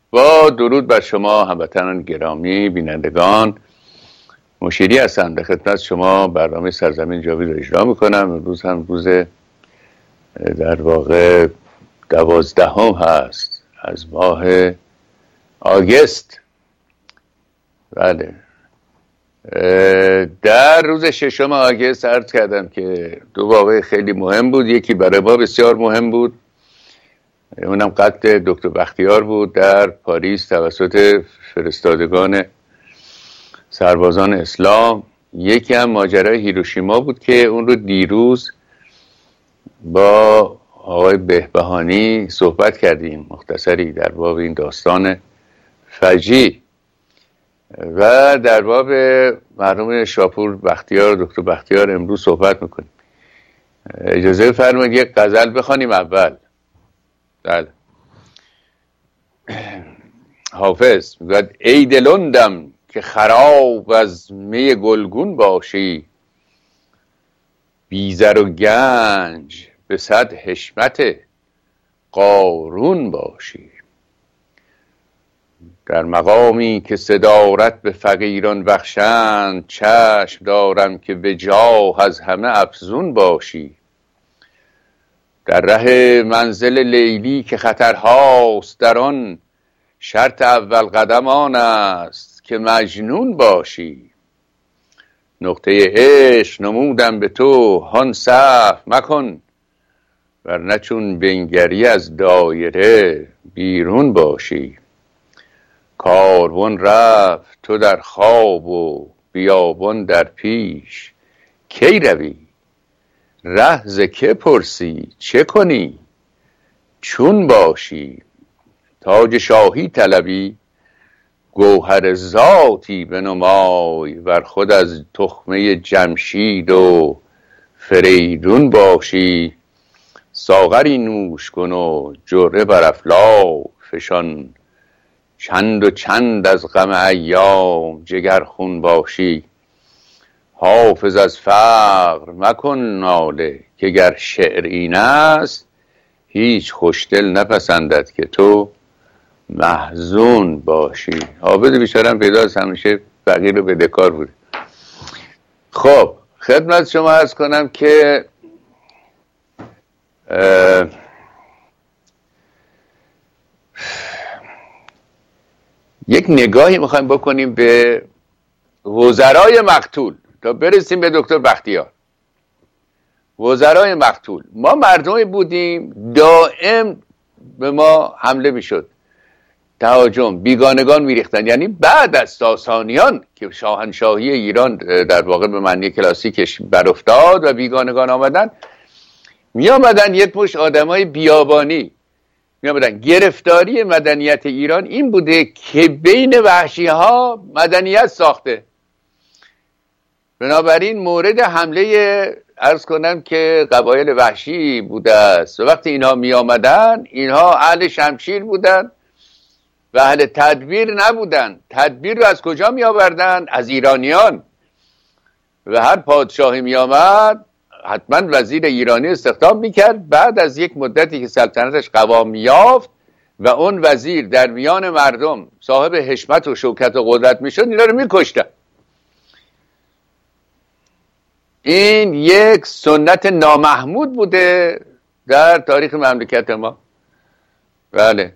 با درود بر شما هموطنان گرامی بینندگان، مشیری هستم در خدمت شما برنامه سرزمین جاوید رو اجرا میکنم. امروز هم روز در واقع 12 هست از ماه آگست. بله، در روز 6 آگست عرض کردم که دو واقعه خیلی مهم بود. یکی برای ما بسیار مهم بود، اونم قتل دکتر بختیار بود در پاریس توسط فرستادگان سربازان اسلام. یکی هم ماجرای هیروشیما بود که اون رو دیروز با آقای بهبهانی صحبت کردیم، مختصری در باب این داستان فجیع و در باب مرحوم شاپور بختیار، دکتر بختیار امروز صحبت میکنیم. اجازه فرمایید یک غزل بخوانیم اول. بله، حافظ میگوید: ای دلندم که خراب از می گلگون باشی، بی زر و گنج به صد حشمت قارون باشی. در مقامی که صدارت به فقیران بخشند، چشم دارم که به جاه از همه افزون باشی. در ره منزل لیلی که خطرهاست، در آن شرط اول قدم آن است که مجنون باشی. نقطه عشق نمودم به تو، هان صرف مکن، ورنه چون بنگری از دایره بیرون باشی. کاروان رفت تو در خواب و بیابان در پیش، کی روی ره ز که پرسی چه کنی چون باشی. تاج شاهی طلبی گوهر ذاتی بنمای، ور خود از تخمه جمشید و فریدون باشی. ساغری نوش کن و جرعه بر افلاک فشان، چند و چند از غم ایام جگر خون باشی. حافظ از فقر مکن ناله، که گر شعر این است هیچ خوشدل نپسندد که تو محزون باشی. حافظ بیچاره‌ام پیدا است، همیشه فقیر رو بدهکار بوده. خب خدمت شما عرض کنم که یک نگاهی میخوایم بکنیم به وزرای مقتول تا برسیم به دکتر بختیار. وزرای مقتول، ما مردمی بودیم دائم به ما حمله میشد، تهاجم، بیگانگان میریختن. یعنی بعد از ساسانیان که شاهنشاهی ایران در واقع به معنی کلاسیکش برافتاد و بیگانگان آمدن، میامدن یک مش آدمای بیابانی میامدن. گرفتاری مدنیت ایران این بوده که بین وحشی ها مدنیت ساخته. بنابراین مورد حمله عرض کنم که قبایل وحشی بوده است و وقتی اینها می آمدن، اینها اهل شمشیر بودن و اهل تدبیر نبودن. تدبیر رو از کجا می آوردن؟ از ایرانیان. و هر پادشاهی می آمد حتما وزیر ایرانی استخدام می کرد. بعد از یک مدتی که سلطنتش قوام یافت و اون وزیر در میان مردم صاحب حشمت و شوکت و قدرت می شد، اینا رو می کشتن. این یک سنت نامحمود بوده در تاریخ مملکت ما. بله،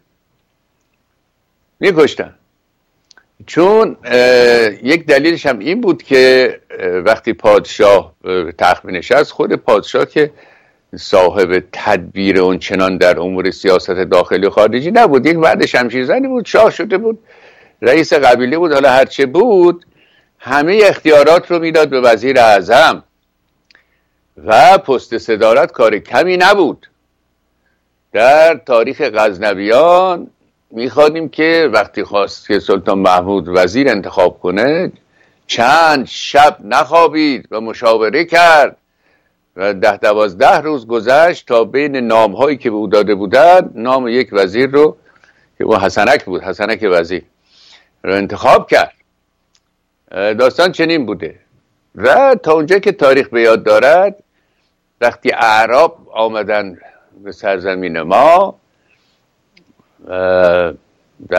میکشتن. چون یک دلیلش هم این بود که وقتی پادشاه تخت نشست، خود پادشاه که صاحب تدبیر اون چنان در امور سیاست داخلی و خارجی نبود، یک مرد شمشیرزنی بود، شاه شده بود، رئیس قبیله بود، حالا هرچه بود همه اختیارات رو میداد به وزیر اعظم و پست صدارت کار کمی نبود. در تاریخ غزنویان میخوانیم که وقتی خواست که سلطان محمود وزیر انتخاب کنه، چند شب نخوابید و مشاوره کرد و 10-12 روز گذشت تا بین نامهایی که به او داده بودند نام یک وزیر رو که او حسنک بود، حسنک وزیر رو انتخاب کرد. داستان چنین بوده. و تا اونجا که تاریخ به یاد دارد، وقتی اعراب آمدن به سرزمین ما در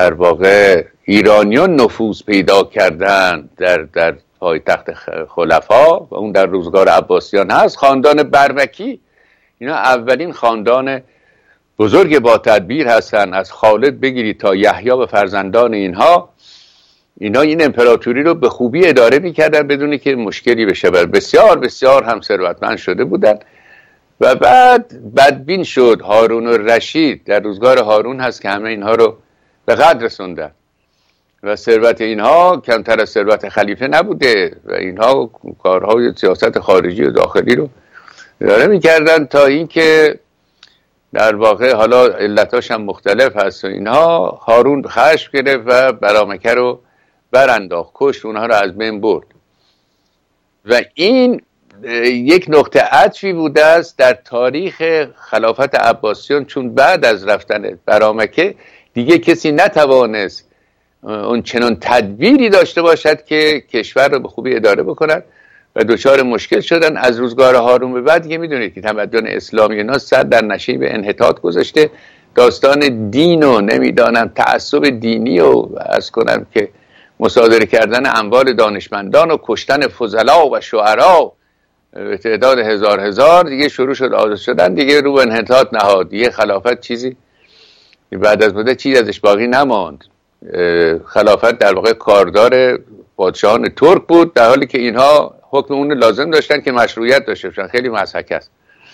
در واقع ایرانیان نفوذ پیدا کردن در پایتخت خلفا و اون در روزگار عباسیان هست. خاندان برمکی اینا اولین خاندان بزرگ با تدبیر هستن، از خالد بگیرید تا یحیی و فرزندان اینها این امپراتوری رو به خوبی اداره میکردن بدون که مشکلی بشه. بسیار بسیار هم ثروتمند شده بودن و بعد بدبین شد هارون الرشید. در روزگار هارون هست که همه اینها رو به قدر رسوندن و ثروت اینها کمتر از ثروت خلیفه نبوده و اینها کارهای سیاست خارجی و داخلی رو اداره میکردن تا اینکه در واقع حالا علتاش هم مختلف هست و اینها هارون خشم گرفت و برامکه رو برانداخت، کشت، اونها رو از بین برد و این یک نقطه عطفی بوده است در تاریخ خلافت عباسیان، چون بعد از رفتن برامکه دیگه کسی نتوانست اون چنان تدبیری داشته باشد که کشور رو به خوبی اداره بکنن و دچار مشکل شدن. از روزگار هارون به بعد دیگه میدونید که تمدن اسلامی اینا سر در نشیب انحطاط گذاشته. داستان دین و نمیدانم تعصب دینی و عرض کنم که مصادره کردن اموال دانشمندان و کشتن فضلا و شعرا به تعداد هزار دیگه شروع شد آزاد شدن، دیگه رو به انحطاط نهاد. دیگه خلافت چیزی بعد از مدت چیزی ازش باقی نماند. خلافت در واقع کاردار پادشاهان ترک بود، در حالی که اینها حکم اون لازم داشتن که مشروعیت داشته باشن. خیلی مضحک است.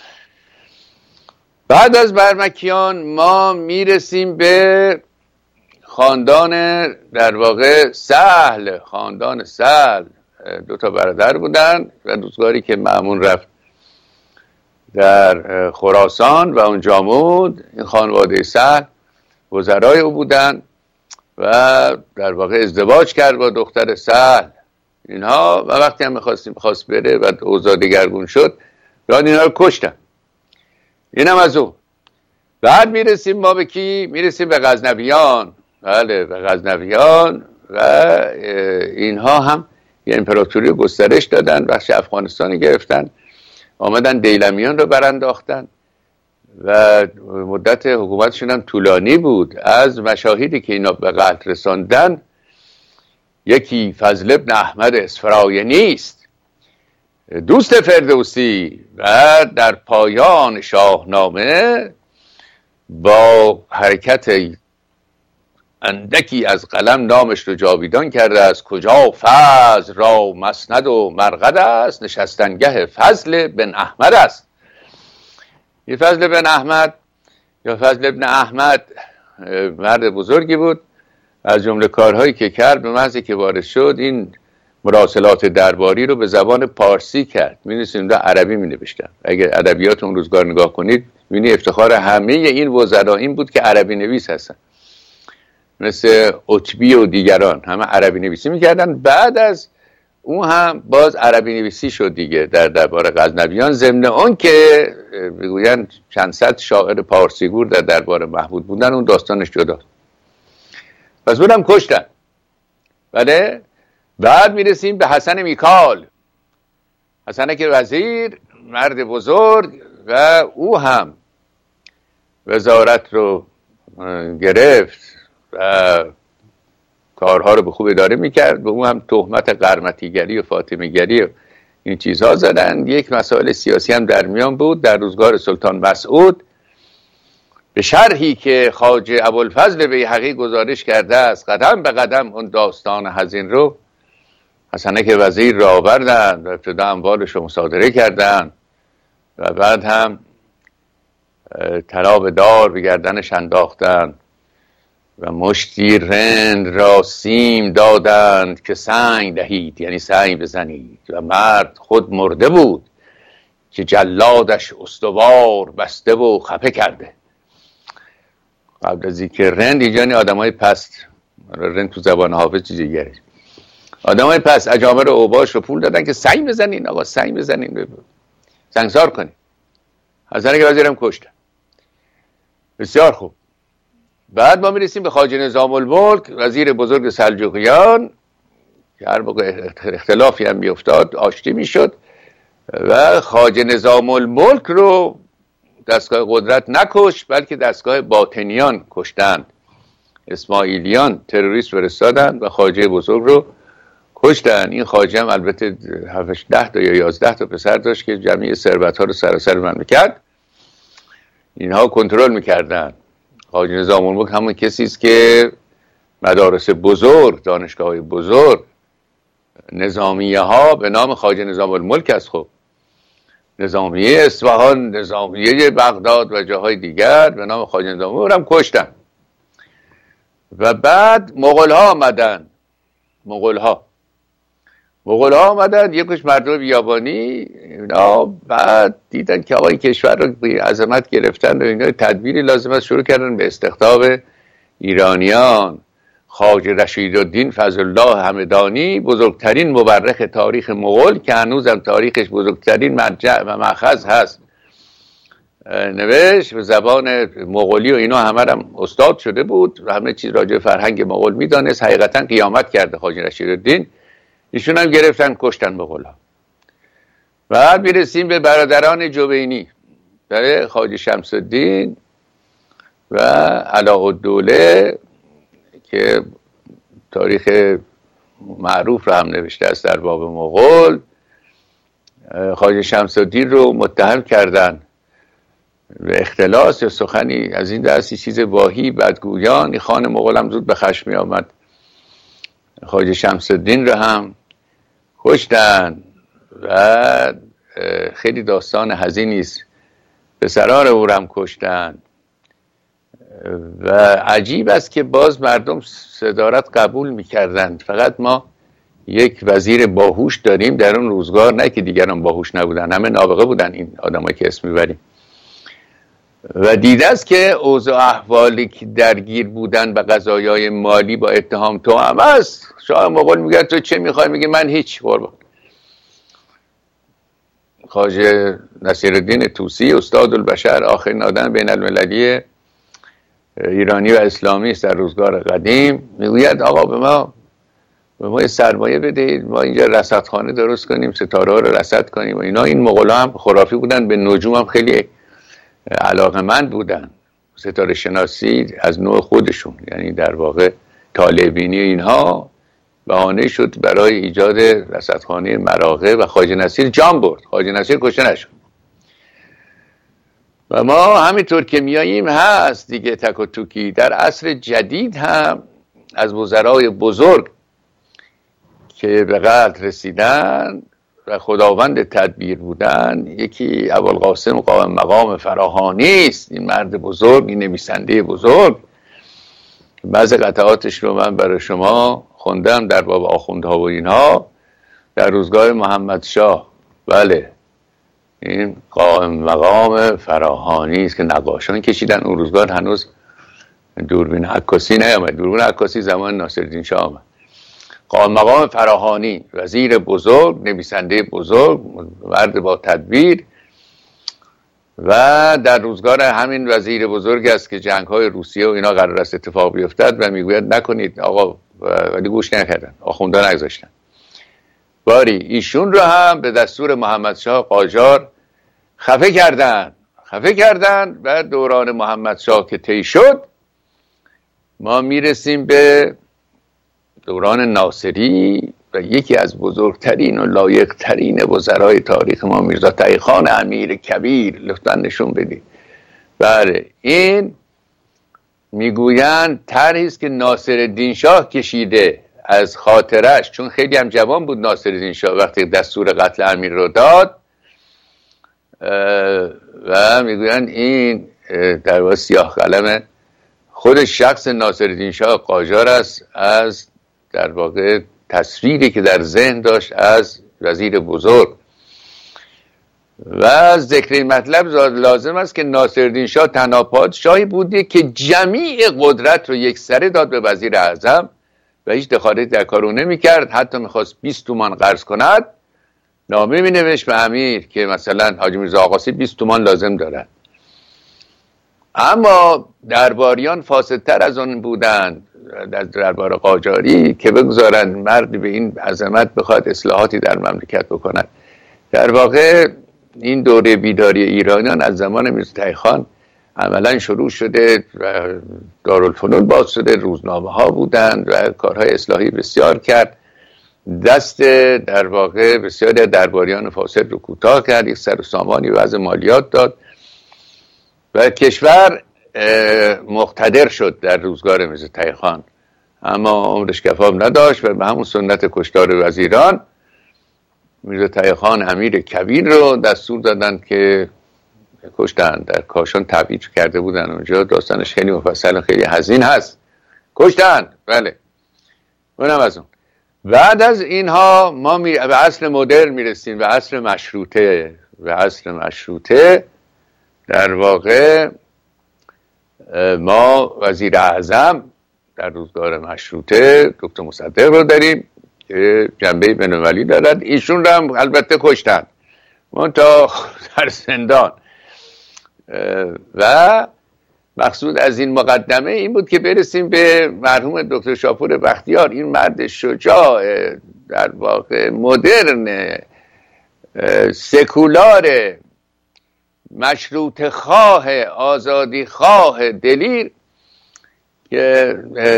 بعد از برمکیان ما میرسیم به خاندان در واقع سهل. خاندان سهل 2 برادر بودن و روزگاری که مأمون رفت در خراسان و اونجا موند، این خانواده سهل وزرای او بودن و در واقع ازدواج کرد با دختر سهل اینها و وقتی هم خواست بره و اوضاع دگرگون شد یاد اینها رو کشتن. اینم از اون. بعد میرسیم ما به کی؟ میرسیم به غزنویان. بله، به غزنویان و اینها هم یه امپراتوری گسترش دادن، بخش افغانستان گرفتن، آمدن دیلمیان رو برانداختن و مدت حکومتشون هم طولانی بود. از مشاهدی که اینا به قتل رساندن یکی فضل ابن احمد اسفراینی است، دوست فردوسی، و در پایان شاهنامه با حرکت اندکی از قلم نامش رو جاویدان کرده است. کجا فضل را مسند و مرقد است، نشستنگه فضل بن احمد است. این فضل بن احمد یا فضل ابن احمد مرد بزرگی بود. از جمله کارهایی که کرد به محض که وارد شد این مراسلات درباری رو به زبان پارسی کرد. می‌نویسیم در عربی می‌نوشتن. اگر ادبیات اون روزگار نگاه کنید می‌بینید افتخار همه این وزرا این بود که عربی نویس هستن، مثل عتبی و دیگران همه عربی نویسی می‌کردن. بعد از اون هم باز عربی نویسی شد دیگه در دربار غزنویان، ضمن اون که بگویند چند صد شاعر پارسیگور در دربار محمود بودن، اون داستانش جداست. پس اونم کشتن. بله. بعد میرسیم به حسن میکال. حسن که وزیر، مرد بزرگ، و او هم وزارت رو گرفت و کارها رو به خوب اداره میکرد. به او هم تهمت قرمطیگری و فاطمیگری و این چیزها زدن. یک مسائل سیاسی هم در میان بود. در روزگار سلطان مسعود به شرحی که خواجه ابوالفضل بیهقی گزارش کرده است قدم به قدم اون داستان حزین رو حسنک وزیر را آوردن و ابتدا اموالش رو مصادره کردن و بعد هم طلا به دار به گردنش انداختن و مشتی رند را سیم دادند که سنگ دهید، یعنی سنگ بزنید، و مرد خود مرده بود که جلادش استوار بسته و خفه کرده. قبل از اینکه رند اینجا یعنی آدمای پست، رند تو زبان حافظ چیزی دیگه، آدمای پست اجامر و اوباش رو پول دادن که سنگ بزنین، آقا سنگ بزنین، سنگسار کنین. حسن که وزیرم کشتن. بسیار خوب. بعد ما میرسیم به خواجه نظام الملک، وزیر بزرگ سلجوقیان، که هر موقع اختلافی هم میافتاد آشتی میشد و خواجه نظام الملک رو دستگاه قدرت نکشت بلکه دستگاه باطنیان کشتند. اسماعیلیان تروریست فرستادن و خواجه بزرگ رو کشتن. این خواجه هم البته 10 تا یا 11 تا پسر داشت که جمعی ثروت‌ها رو سراسر مملکت اینها کنترل میکردن. خواجه نظام الملک همون کسی است که مدارس بزرگ، دانشگاه‌های بزرگ، نظامیه ها به نام خواجه نظام الملک است. خب نظامیه اصفهان، نظامیه بغداد و جاهای دیگر به نام خواجه نظام الملک هم کشتن. و بعد مغول ها آمدن. مغول ها آمدن یکیش مردم بیابانی اینا، بعد دیدن که آقای کشور رو به عظمت گرفتن و اینا، تدبیری لازم است شروع کردن به استقطاب ایرانیان. خواجه رشیدالدین فضل الله همدانی، بزرگترین مورخ تاریخ مغول که هنوزم تاریخش بزرگترین مرجع و مأخذ هست، نوشت به زبان مغولی و اینا، همه هم استاد شده بود و همه چیز راجع به فرهنگ مغول میدانست. حقیقتا قیامت کرده خواجه رشیدالدین. ایشون هم گرفتن کشتن مغولا. بعد میرسیم به برادران جوینی، برای خواجه شمس الدین و علاءالدوله که تاریخ معروف رو هم نوشته است در باب مغول. خواجه شمس الدین رو متهم کردن به اختلاس یا سخنی از این دستی چیز واهی بدگویان. خان مغول هم زود به خشم می آمد، خواجه شمس الدین رو هم کشتن و خیلی داستان حزینی است. پسران او رو هم کشتن و عجیب است که باز مردم صدارت قبول میکردند. فقط ما یک وزیر باهوش داریم در اون روزگار، نه که دیگران باهوش نبودن، همه نابغه بودن این آدمایی که اسم میبریم. و دیده است که اوضاع احوالی که درگیر بودن به قضایای مالی با اتهام توأم است. شاه مغول میگه تو چه میخوای؟ میگه من هیچ. قربان خواجه نصیرالدین طوسی استاد البشر، آخرین آدم بین المللی ایرانی و اسلامی است در روزگار قدیم، میگوید آقا به ما سرمایه بدهید، ما اینجا رصدخانه درست کنیم، ستاره ها رو رصد کنیم و اینا. این مغول هم خرافی بودن، به نجوم هم خیلی علاقمند بودن، ستاره شناسی از نوع خودشون، یعنی در واقع طالع بینی اینها بهانه شد برای ایجاد رصدخانه مراغه و خواجه نصیر جان برد. خواجه نصیر کشته نشد. و ما همینطور که میاییم هست دیگه تک و توکی. در عصر جدید هم از وزرای بزرگ که به قدر رسیدن و خداوند تدبیر بودن، یکی ابوالقاسم قائم مقام فراهانی است. این مرد بزرگ، این نویسنده بزرگ، بعضی قطعاتش رو من برای شما خوندم در باب آخوندها و اینها در روزگار محمد شاه. بله این قائم مقام فراهانی است که نقاشان کشیدن. اون روزگار هنوز دوربین عکاسی نیامد، دوربین عکاسی زمان ناصرالدین شاه آمد. قائم مقام فراهانی، وزیر بزرگ، نویسنده بزرگ، مرد با تدبیر. و در روزگار همین وزیر بزرگ است که جنگ‌های روسیه و اینا قرار است اتفاق بیفتد و میگوید نکنید آقا، ولی گوش نکردن، آخوندا نگذاشتن. باری ایشون رو هم به دستور محمد شاه قاجار خفه کردن. و دوران محمد شاه که طی شد، ما میرسیم به دوران ناصری و یکی از بزرگترین و لایقترین وزرای تاریخ ما میرزا تقی‌خان امیر کبیر. لطفاً نشون بدید. بله این میگویند طرحی است که ناصرالدین شاه کشیده از خاطرش، چون خیلی هم جوان بود ناصرالدین شاه وقتی دستور قتل امیر رو داد. و میگویند این در واقع سیاه قلم خود شخص ناصرالدین شاه قاجار است، از در واقع تصویری که در ذهن داشت از وزیر بزرگ. و ذکر این مطلب لازم است که ناصرالدین شاه تنها پادشاهی بوده که جمیع قدرت رو یک سره داد به وزیر اعظم و هیچ دخالتی در کارو نمی کرد. حتی میخواست 20 تومان قرض کند، نامه می نوشت به امیر که مثلا حاجی میرزا آقاسی 20 تومان لازم دارد. اما درباریان فاسدتر از آن بودند در دربار قاجاری که بگذارند مرد به این عظمت بخواد اصلاحاتی در مملکت بکند. در واقع این دوره بیداری ایرانیان از زمان میرزا تقی‌خان عملا شروع شده و دارالفنون باز شده، روزنامه ها بودند و کارهای اصلاحی بسیار کرد. دست در واقع بسیاری درباریان فاسد رو کوتاه کرد، یک سر و سامانی وضع مالیات داد و کشور مقتدر شد در روزگار میرزا تقی خان. اما عمرش کفاف نداشت و به همون سنت کشتار وزیران میرزا تقی خان امیر کبیر رو دستور دادن که کشتن. در کاشان تبعید کرده بودن، اونجا داستانش خیلی مفصل خیلی حزین هست. کشتن، بله. اونم از اون. بعد از اینها ما به عصر مدرن میرسیم، به عصر مشروطه. به عصر مشروطه در واقع ما وزیر اعظم در روزگار مشروطه دکتر مصدق رو داریم که جنبه بین‌المللی دارد. ایشون رو هم البته کشتن، منتها در زندان. و مقصود از این مقدمه این بود که برسیم به مرحوم دکتر شاپور بختیار، این مرد شجاع در واقع مدرن سکولار مشروط خواه آزادی خواه دلیر، که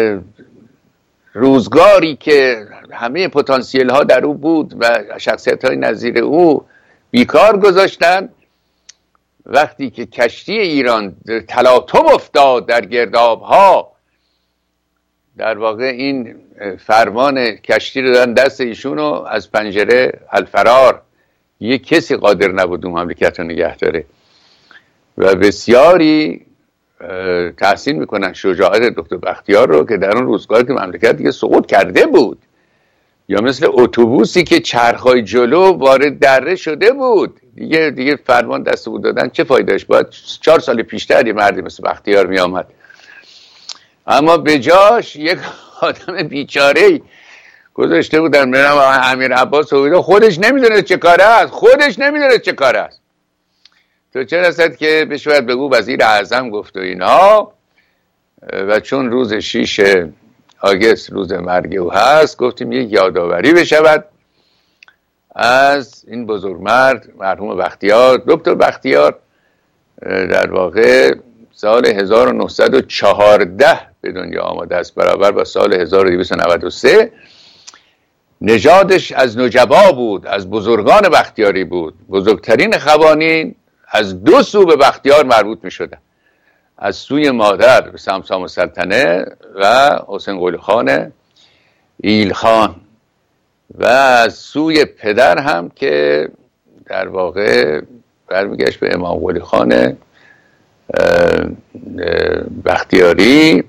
روزگاری که همه پتانسیل ها در او بود و شخصیت های نظیر او بیکار گذاشتن، وقتی که کشتی ایران تلاطم افتاد در گرداب ها، در واقع این فرمان کشتی رو دادن دست ایشونو از پنجره الفرار. یک کسی قادر نبود اون مملکت رو نگه داره و بسیاری تحسین میکنن شجاعت دکتر بختیار رو که در اون روزگار که مملکت دیگه سقوط کرده بود، یا مثل اتوبوسی که چرخهای جلو وارد دره شده بود، دیگه فرمان دست بود دادن چه فایدهش؟ باید 4 سال پیشتر یه مردی مثل بختیار می آمد. اما به جاش یک آدم بیچاره‌ای گذاشته بودن به نام امیر عباس هویدا، خودش نمیدونه چه کاره است، تو چه رسد که بشود بگو وزیر اعظم گفت و اینا. و چون روز 6 آگست روز مرگ او هست، گفتیم یک یادآوری بشود از این بزرگمرد مرحوم بختیار. دکتر بختیار در واقع سال 1914 به دنیا آمده است، برابر با سال 1293. نژادش از نجبا بود، از بزرگان بختیاری بود. بزرگترین خوانین از 2 سو به بختیار مربوط می شدن، از سوی مادر به سمسام السلطنه و حسین قلی خان ایلخان، و از سوی پدر هم که در واقع برمیگشت به امام قلی خان بختیاری،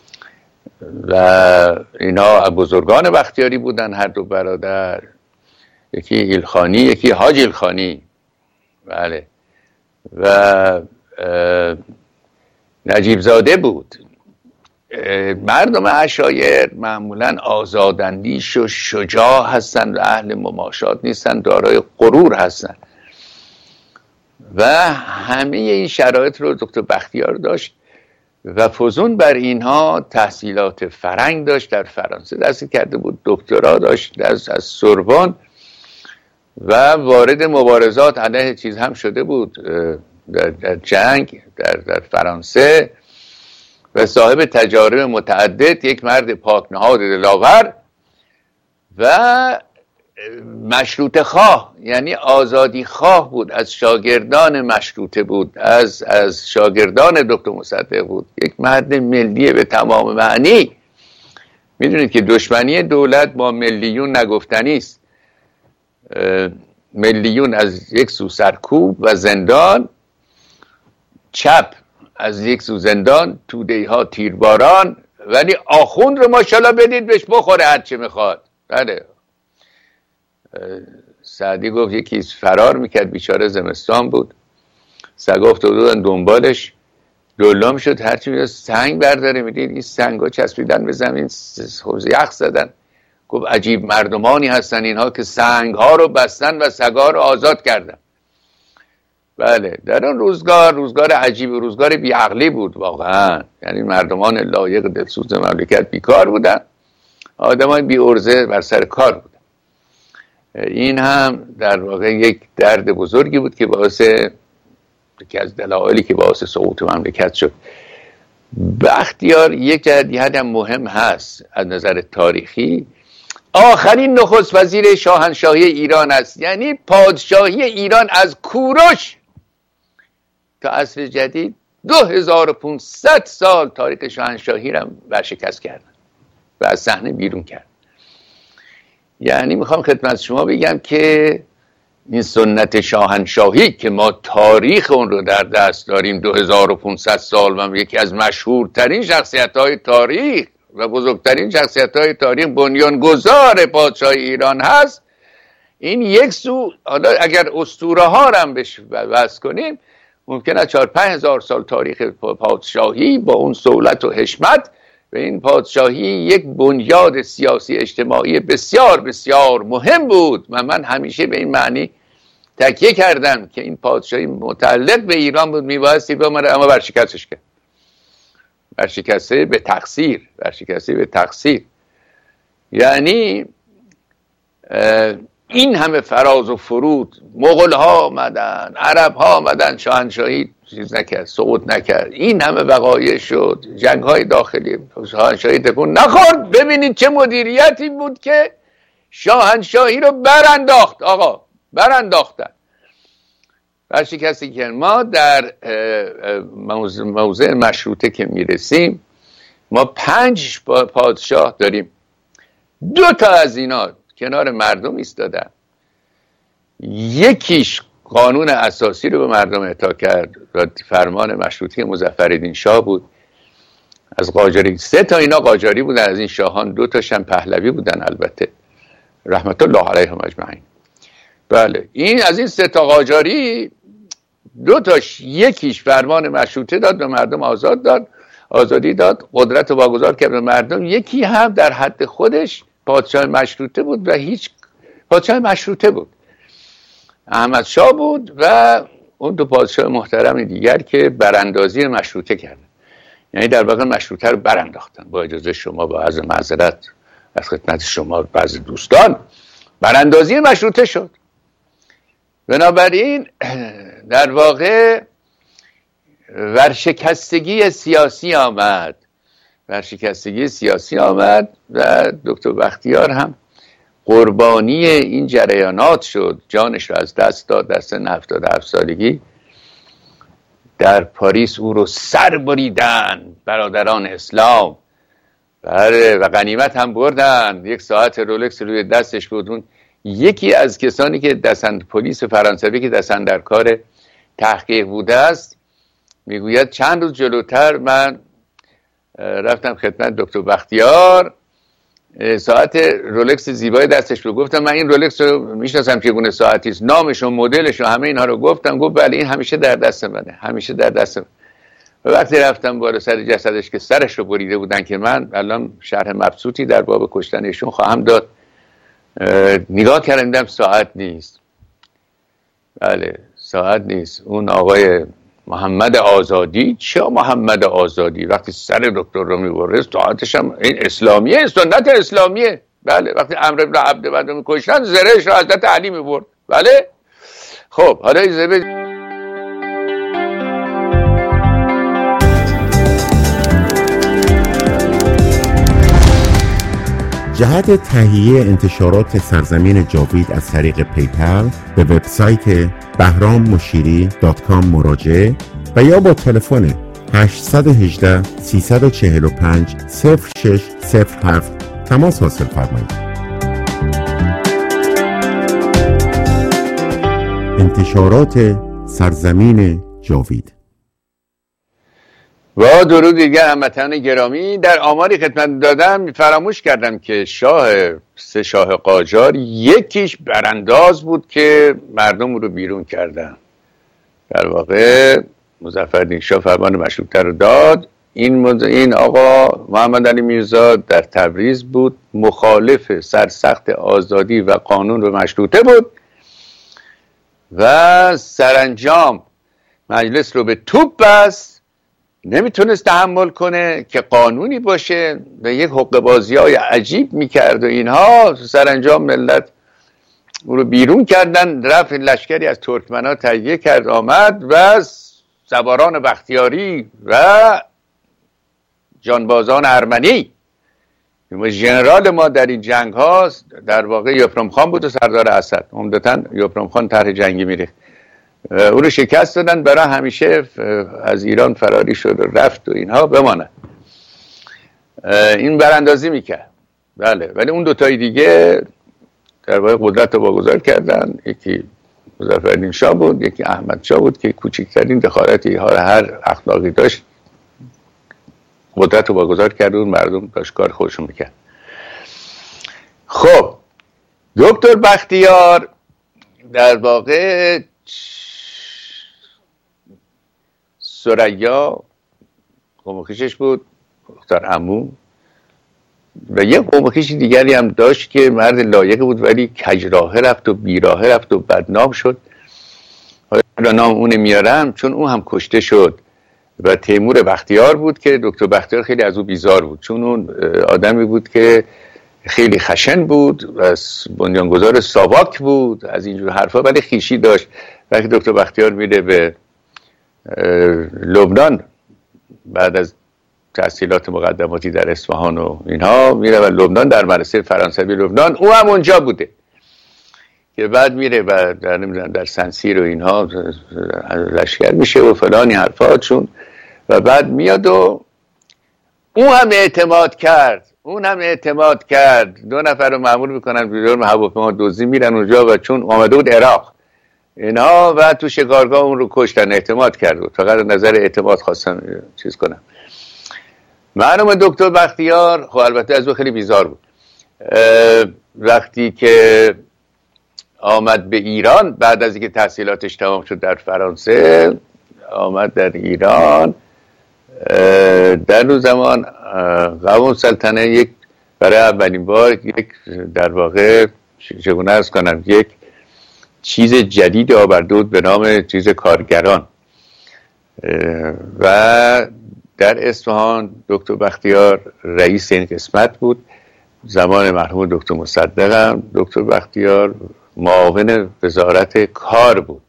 و اینا بزرگان بختیاری بودن هر دو برادر، یکی ایلخانی یکی حاج ایلخانی. بله. و نجیب زاده بود. مردم عشایر معمولا آزاداندیش و شجاع هستن و اهل مماشات نیستن، دارای غرور هستن و همه این شرایط رو دکتر بختیار داشت و فزون بر اینها تحصیلات فرنگ داشت. در فرانسه دست کرده بود، دکترا داشت از سوربن و وارد مبارزات علیه چیز هم شده بود در جنگ در فرانسه و صاحب تجارب متعدد، یک مرد پاک نهاد دلاور و مشروطه خواه، یعنی آزادی خواه بود. از شاگردان مشروطه بود، از شاگردان دکتر مصدق بود. یک مرد ملی به تمام معنی. میدونید که دشمنی دولت با ملیون نگفتنی است. ملیون از یک سو سرکوب و زندان، چپ از یک سو زندان، توده ها تیرباران، ولی آخوند رو ماشاءالله بدید بهش بخوره هر چه میخواد. بله. سعدی گفت یکی فرار میکرد، بیچاره زمستان بود، سگ افتادن دنبالش، دلم شد هرچی میاد سنگ برداره، میدید این سنگ ها چسبیدن به زمین، یخ زدن. گفت عجیب مردمانی هستن اینها که سنگ ها رو بستن و سگا رو آزاد کردن. بله. در اون روزگار عجیب و روزگار بیعقلی بود واقعا. یعنی مردمان لایق دلسوز مملکت بیکار بودن، آدمان بی ارزه بر سر کار بودن. این هم در واقع یک درد بزرگی بود که باعث که از دلایلی که باعث سقوط مملکت شد. بختیار یک جهت هم مهم هست از نظر تاریخی، آخرین نخست وزیر شاهنشاهی ایران است. یعنی پادشاهی ایران از کوروش تا عصر جدید 2500 سال تاریخ شاهنشاهی را ورشکست کردن و از صحنه بیرون کرد. یعنی میخوام خدمت شما بگم که این سنت شاهنشاهی که ما تاریخ اون رو در دست داریم 2500 سال و یکی از مشهورترین شخصیت‌های تاریخ و بزرگترین شخصیت‌های تاریخ بنیانگذار پادشاهی ایران هست، این یک سو. حالا اگر اسطوره ها رو هم بس کنیم، ممکنه 4-5 هزار سال تاریخ پادشاهی با اون سهولت و حشمت و این پادشاهی یک بنیاد سیاسی اجتماعی بسیار بسیار مهم بود و من همیشه به این معنی تکیه کردم که این پادشاهی متعلق به ایران بود، میبایستی بماند، اما ورشکستش کرد. ورشکسته به تقصیر. یعنی این همه فراز و فرود، مغول ها آمدن، عرب ها آمدن، شاهنشاهی چیز نکرد، سقوط نکرد. این همه وقایع شد، جنگ های داخلی، شاهنشاهی تکون نخورد. ببینید چه مدیریتی بود که شاهنشاهی رو برانداخت. آقا برانداختن، ورشکسته کردن. ما در موضع مشروطه که میرسیم، ما 5 پادشاه داریم. 2 تا از اینا کنار مردم ایستادن. یکیش قانون اساسی رو به مردم اعطا کرد و فرمان مشروطه مظفرالدین شاه بود از قاجاری. 3 تا اینا قاجاری بودن از این شاهان، 2 تاش هم پهلوی بودن البته رحمت الله علیهم اجمعین. بله، این از این 3 تا قاجاری 2 تاش، یکیش فرمان مشروطه داد به مردم، آزادی داد، قدرت رو واگذار کرد به مردم. یکی هم در حد خودش پادشاه مشروطه بود و هیچ پادشاه مشروطه بود، احمد شاه بود و اون 2 پادشاه محترم دیگر که براندازی مشروطه کردن. یعنی در واقع مشروطه رو برانداختن. با اجازه شما، با عرض معذرت از خدمت شما بعضی دوستان، براندازی مشروطه شد. بنابراین در واقع ورشکستگی سیاسی آمد و دکتر بختیار هم قربانی این جریانات شد. جانش رو از دست داد در سن 77 سالگی. در پاریس او رو سر بریدن برادران اسلام. بله، و غنیمت هم بردن. 1 ساعت رولکس روی دستش بود. اون یکی از کسانی که پلیس فرانسوی که دستن در کار تحقیق بوده است میگوید چند روز جلوتر من رفتم خدمت دکتر بختیار، ساعت رولکس زیبای دستش رو گفتم من این رولکس رو میشناسم چگونه ساعتی است، نامش و مدلش و همه اینها رو گفتم. گفت بله این همیشه در دست منه، همیشه در دست من. و وقتی رفتم بالا سر جسدش که سرش رو بریده بودن که من الان شرح مبسوطی در باب کشتن ایشون خواهم داد، نگاه کردم ساعت نیست. بله ساعت نیست. اون آقای محمد آزادی، چه محمد آزادی، وقتی سر دکتر رو میبره ساعتش هم این اسلامیه، سنت اسلامیه. بله، وقتی عمرو بن عبد رو میکشتن زرهش رو حضرت علی میبرد. بله. خب حالا این جهت تهیه انتشارات سرزمین جاوید از طریق پیپل به وبسایت behrammushiri.com مراجعه و یا با تلفن 818 345 0607 تماس حاصل فرمایید. انتشارات سرزمین جاوید. و درود دیگر هموطنان گرامی. در آماری خدمت دادم فراموش کردم که 3 شاه قاجار یکیش برانداز بود که مردم رو بیرون کردن. در واقع مظفرالدین شاه فرمان مشروطه رو داد. این آقا محمد علی میرزا در تبریز بود، مخالف سرسخت آزادی و قانون و مشروطه بود و سرانجام مجلس رو به توپ بست. نمیتونست تحمل کنه که قانونی باشه و یک حقه‌بازی‌های عجیب میکرد و اینها. سرانجام ملت او رو بیرون کردن، رفت لشکری از ترکمن‌ها تهیه کرد آمد و سواران بختیاری و جانبازان ارمنی. ژنرال ما در این جنگ ها در واقع یوپرام خان بود و سردار اسد. عمدتاً یوپرام خان طرح جنگی میریخت، او رو شکست دادن، برای همیشه از ایران فراری شد و رفت و اینها بمانه. این براندازی میکرد، بله. ولی اون دوتای دیگه در واقع قدرت رو واگذار کردن. یکی مظفرالدین شاه بود، یکی احمد شاه بود که کوچکترین دخالتی هر اخلاقی داشت قدرت رو واگذار کرد و مردم داشت کار خودشون میکرد. خب دکتر بختیار در واقع ثریا قومخیشش بود، دختر عمو، و یه قومخیش دیگری هم داشت که مرد لایقی بود ولی کجراه رفت و بیراه رفت و بدنام شد. حالا نام اون میارم چون اون هم کشته شد. و تیمور بختیار بود که دکتر بختیار خیلی از او بیزار بود، چون اون آدمی بود که خیلی خشن بود، از بنیانگذار ساواک بود، از اینجور حرفا، ولی خیشی داشت. وقتی دکتر بختیار میره به لبنان بعد از تحصیلات مقدماتی در اصفهان و اینها، میره و لبنان در مدرسه فرانسوی لبنان، او هم اونجا بوده که بعد میره و در سنسیر و اینها لشکر میشه و فلانی حرفاتشون، و بعد میاد و اون هم اعتماد کرد. 2 نفر رو مأمور میکنن به جرم هواپیما دزدی، میرن اونجا و چون آمده بود عراق اینها و تو شکارگاه اون رو کشتن. اعتماد کرد بود، فقط نظر اعتماد خواستن چیز کنن. معلومه دکتر بختیار خب البته از او خیلی بیزار بود. وقتی که آمد به ایران بعد از اینکه تحصیلاتش تمام شد در فرانسه، آمد در ایران، در اون زمان قوم سلطنه برای اولین بار در واقع چگونه عرض کنم یک چیز جدید آورده بود به نام چیز کارگران. و در اصفهان دکتر بختیار رئیس این قسمت بود. زمان مرحوم دکتر مصدق هم دکتر بختیار معاون وزارت کار بود.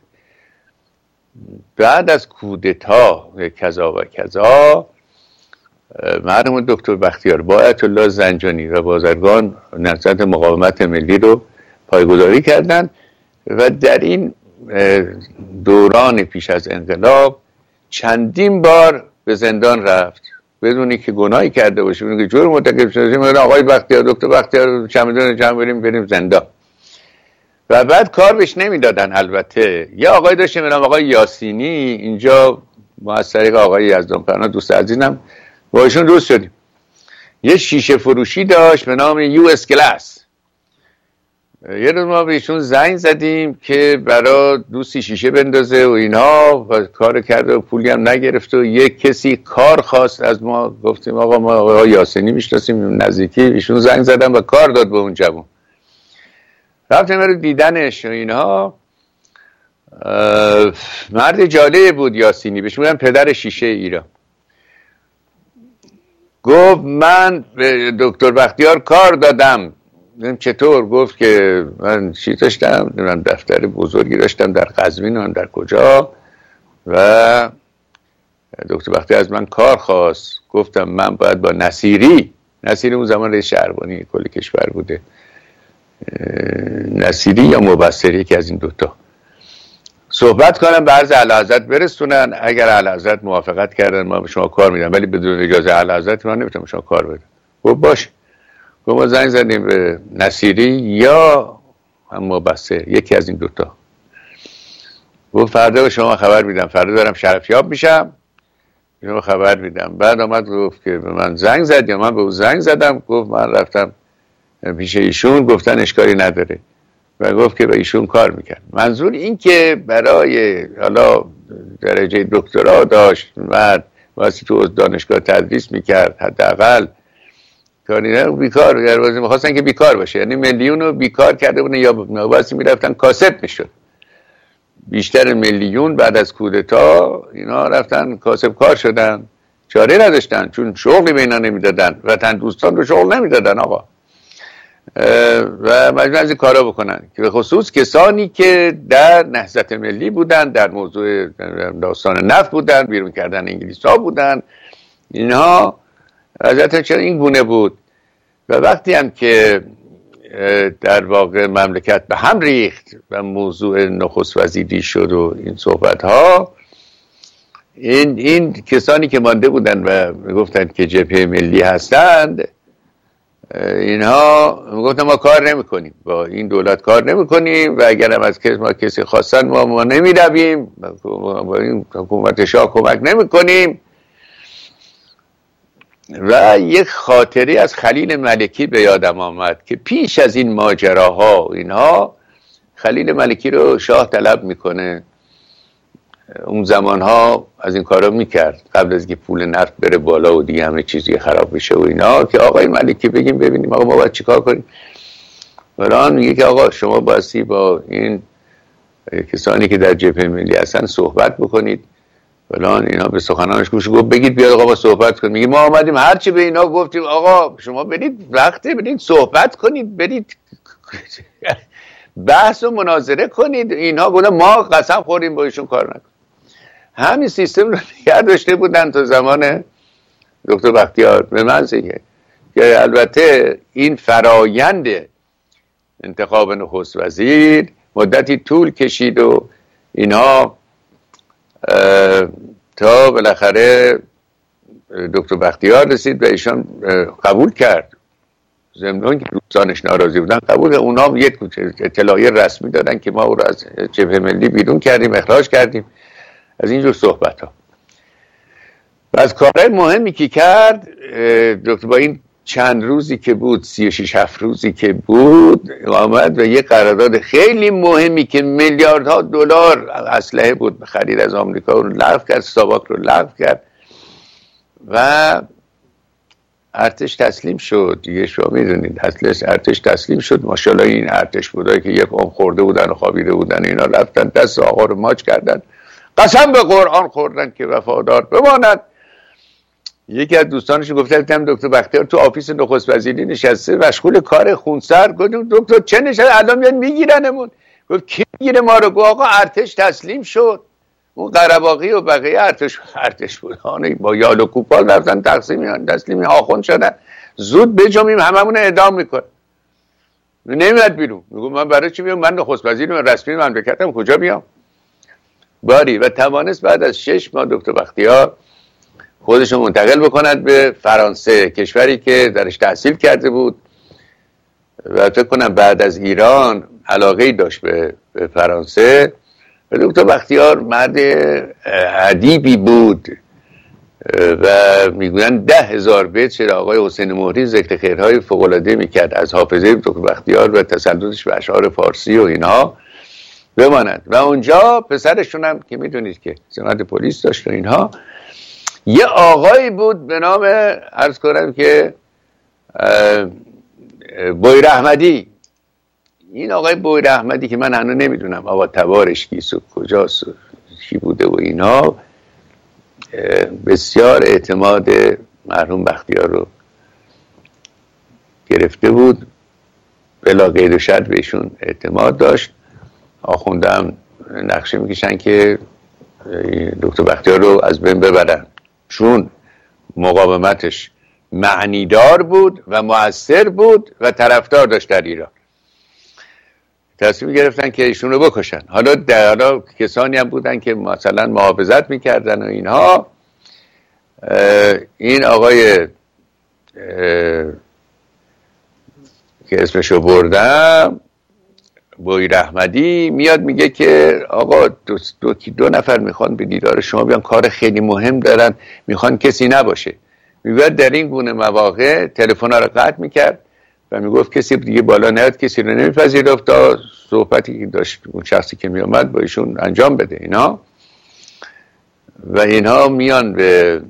بعد از کودتا کذا و کذا مرحوم دکتر بختیار با آیت الله زنجانی و بازرگان نهضت مقاومت ملی رو پایه‌گذاری کردند و در این دوران پیش از انقلاب چندین بار به زندان رفت بدونی که گناهی کرده باشه، بدونی که جرم مرتکب شده باشه. آقای بختیار، دکتر بختیار، چمدون جمع بریم زندان. و بعد کار بهش نمیدادن. البته یه آقای داشته به نام آقای یاسینی، اینجا ما از طریق آقای یزدانپرنا دوست عزیزم با ایشون دوست شدیم. یه شیشه فروشی داشت به نام یو اس گلاس. یه روز ما به ایشون زنگ زدیم که برای دوستی شیشه بندازه و اینها، و کار کرده و پولی هم نگرفت و یک کسی کار خواست از ما. گفتیم آقا ما آقای یاسینی میشناسیم نزدیکی. ایشون زنگ زدن و کار داد به اون جوان. رفتیم رو دیدنش و اینها. مرد جالب بود یاسینی، بهش میگن پدر شیشه ایران. گفت من به دکتر بختیار کار دادم. چطور؟ گفت که من چی داشتم، من دفتر بزرگی داشتم در قزوین و در کجا، و دکتر بختیار از من کار خواست. گفتم من باید با نصیری اون زمان رئیس شهربانی کل کشور بوده، نصیری یا مبصری، یکی از این دوتا، صحبت کنم، به عرض اعلیحضرت برسونن. اگر اعلیحضرت موافقت کردن ما به شما کار میدم، ولی بدون اجازه اعلیحضرت من نمیتونم شما کار بدم. گفت باش. گفت ما زنگ زدیم به نصیری یا هم مبصر، یکی از این دوتا. گفت فردا به شما خبر میدم، فردا دارم شرفیاب میشم، شما خبر میدم. بعد آمد گفت که به من زنگ زد یا من به او زنگ زدم. گفت من رفتم پیش ایشون، گفتن اشکالی نداره، و گفت که به ایشون کار میکرد. منظور این که برای حالا درجه دکترا داشت، بعد واسه تو دانشگاه تدریس میکرد، حداقل کاری نه، بیکار میخواستن که بیکار باشه، یعنی میلیون رو بیکار کرده بودن یا واسه میرفتن کاسب میشد. بیشتر میلیون بعد از کودتا اینا رفتن کاسب کار شدن، چاره نداشتن چون شغلی به اینا نمیدادن، وطن دوستان رو شغل نمیدادن. آقا و مجبور از این کارا بکنن که به خصوص کسانی که در نهضت ملی بودن، در موضوع داستان نفت بودن، بیرون کردن انگلیس ها بودن، اینها وضعیت چرا این گونه بود. و وقتی هم که در واقع مملکت به هم ریخت و موضوع نخست وزیری شد و این صحبت ها، این کسانی که مانده بودن و میگفتن که جبهه ملی هستند، اینها میگفتن ما کار نمی کنیم، با این دولت کار نمی کنیم و اگر هم از ما کسی خواستن ما نمی رویم، با این حکومت شاه کمک نمی کنیم. و یک خاطری از خلیل ملکی به یادم آمد که پیش از این ماجراها اینها خلیل ملکی رو شاه طلب میکنه. اون زمانها از این کارا میکرد قبل از که پول نفت بره بالا و دیگه همه چیزی خراب بشه و اینا، که آقای ملکی بگیم ببینیم آقا ما باید چیکار کنیم. فلان میگه که آقا شما بایستی با این کسانی که در جبهه ملی هستن صحبت بکنید فلان. اینا به سخنانش گوش گفت بگید بیاد آقا ما صحبت کنیم. میگه ما آمدیم هرچی به اینا گفتیم آقا شما برید وقتی برید صحبت کنید، برید بحث و مناظره کنید. اینها گفتن ما قسم خوردیم با ایشون کار نکنیم. همین سیستم رو نگه داشته بودن تا زمان دکتر بختیار. به من که البته این فرایند انتخاب نخست وزیر مدتی طول کشید و اینها تا بالاخره دکتر بختیار رسید و ایشان قبول کرد. ضمن که دوستانش ناراضی بودن قبول، اونا یک اطلاعیه رسمی دادن که ما او را از جبهه ملی بیرون کردیم، اخراج کردیم، از اینجور صحبت ها. و از کارهای مهمی که کرد دکتر با این چند روزی که بود 36-7 روزی که بود آمد و یک قرارداد خیلی مهمی که میلیاردها دلار اسلحه بود خرید از آمریکا رو لغو کرد، ساواک رو لغو کرد و ارتش تسلیم شد. دیگه شما میدونید ارتش تسلیم شد. ماشاءالله این ارتش بودایی که یک عمر خورده بودن و خوابیده بودن، اینا رفتن دست آقا رو ماچ کردن، قسم به قرآن خوردن که وفادار بماند. یکی از دوستانش گفته دیدم دکتر بختیار تو آفیس نخست وزیری نشسته مشغول کار خونسر. گفتم دکتر چه نشسته؟ الان میان میگیرنمون. گفت کی میگیره ما رو؟ گفت آقا ارتش تسلیم شد. اون قره‌باغی و بقیه ارتش بود. با یال و کوپال رفتن تسلیم آخوند شدن. زود بجامیم هممون اعدام میکنه. نمیاد بیرون. میگم من برای چی میام؟ من نخست وزیر رسمی مملکتم، کجا بیام؟ باری. و توانست بعد از 6 ماه دکتر بختیار خودش رو منتقل بکند به فرانسه، کشوری که درش تحصیل کرده بود و فکر کنم بعد از ایران علاقه‌ای داشت به فرانسه. و دکتر بختیار مرد ادیبی بود و میگویند 10,000 بیت شعر آقای حسین مهری ذکر خیرهای فوق‌العاده میکرد از حافظه دکتر بختیار و تسلطش به اشعار فارسی و اینها بماند. و اونجا پسرشون هم که میدونید که سمت پلیس داشت و اینها، یه آقایی بود به نام عرض کنم که بویر احمدی. این آقای بویر احمدی که من هنوز نمیدونم آقا تبارش کیست و کجاست و چی بوده و اینا، بسیار اعتماد مرحوم بختیار رو گرفته بود، بلا قید و شرط بهشون اعتماد داشت. آخوندم نقشه میکشن که دکتر بختیار رو از بین ببرن، چون مقاومتش معنیدار بود و مؤثر بود و طرفدار داشت در ایران. تصمیم گرفتن که ایشون رو بکشن. حالا کسانی هم بودن که مثلا محافظت میکردن و اینها. این آقای که اسمشو بردم، بویر احمدی، میاد میگه که آقا دو نفر میخوان به دیدار شما بیان، کار خیلی مهم دارن، میخوان کسی نباشه. میگوید در این گونه مواقع تلفن‌ها رو قطع میکرد و میگفت کسی دیگه بالا نیاد، کسی رو نمیپذیرفت تا صحبتی که داشت اون شخصی که میامد با ایشون انجام بده اینا. و اینها میان به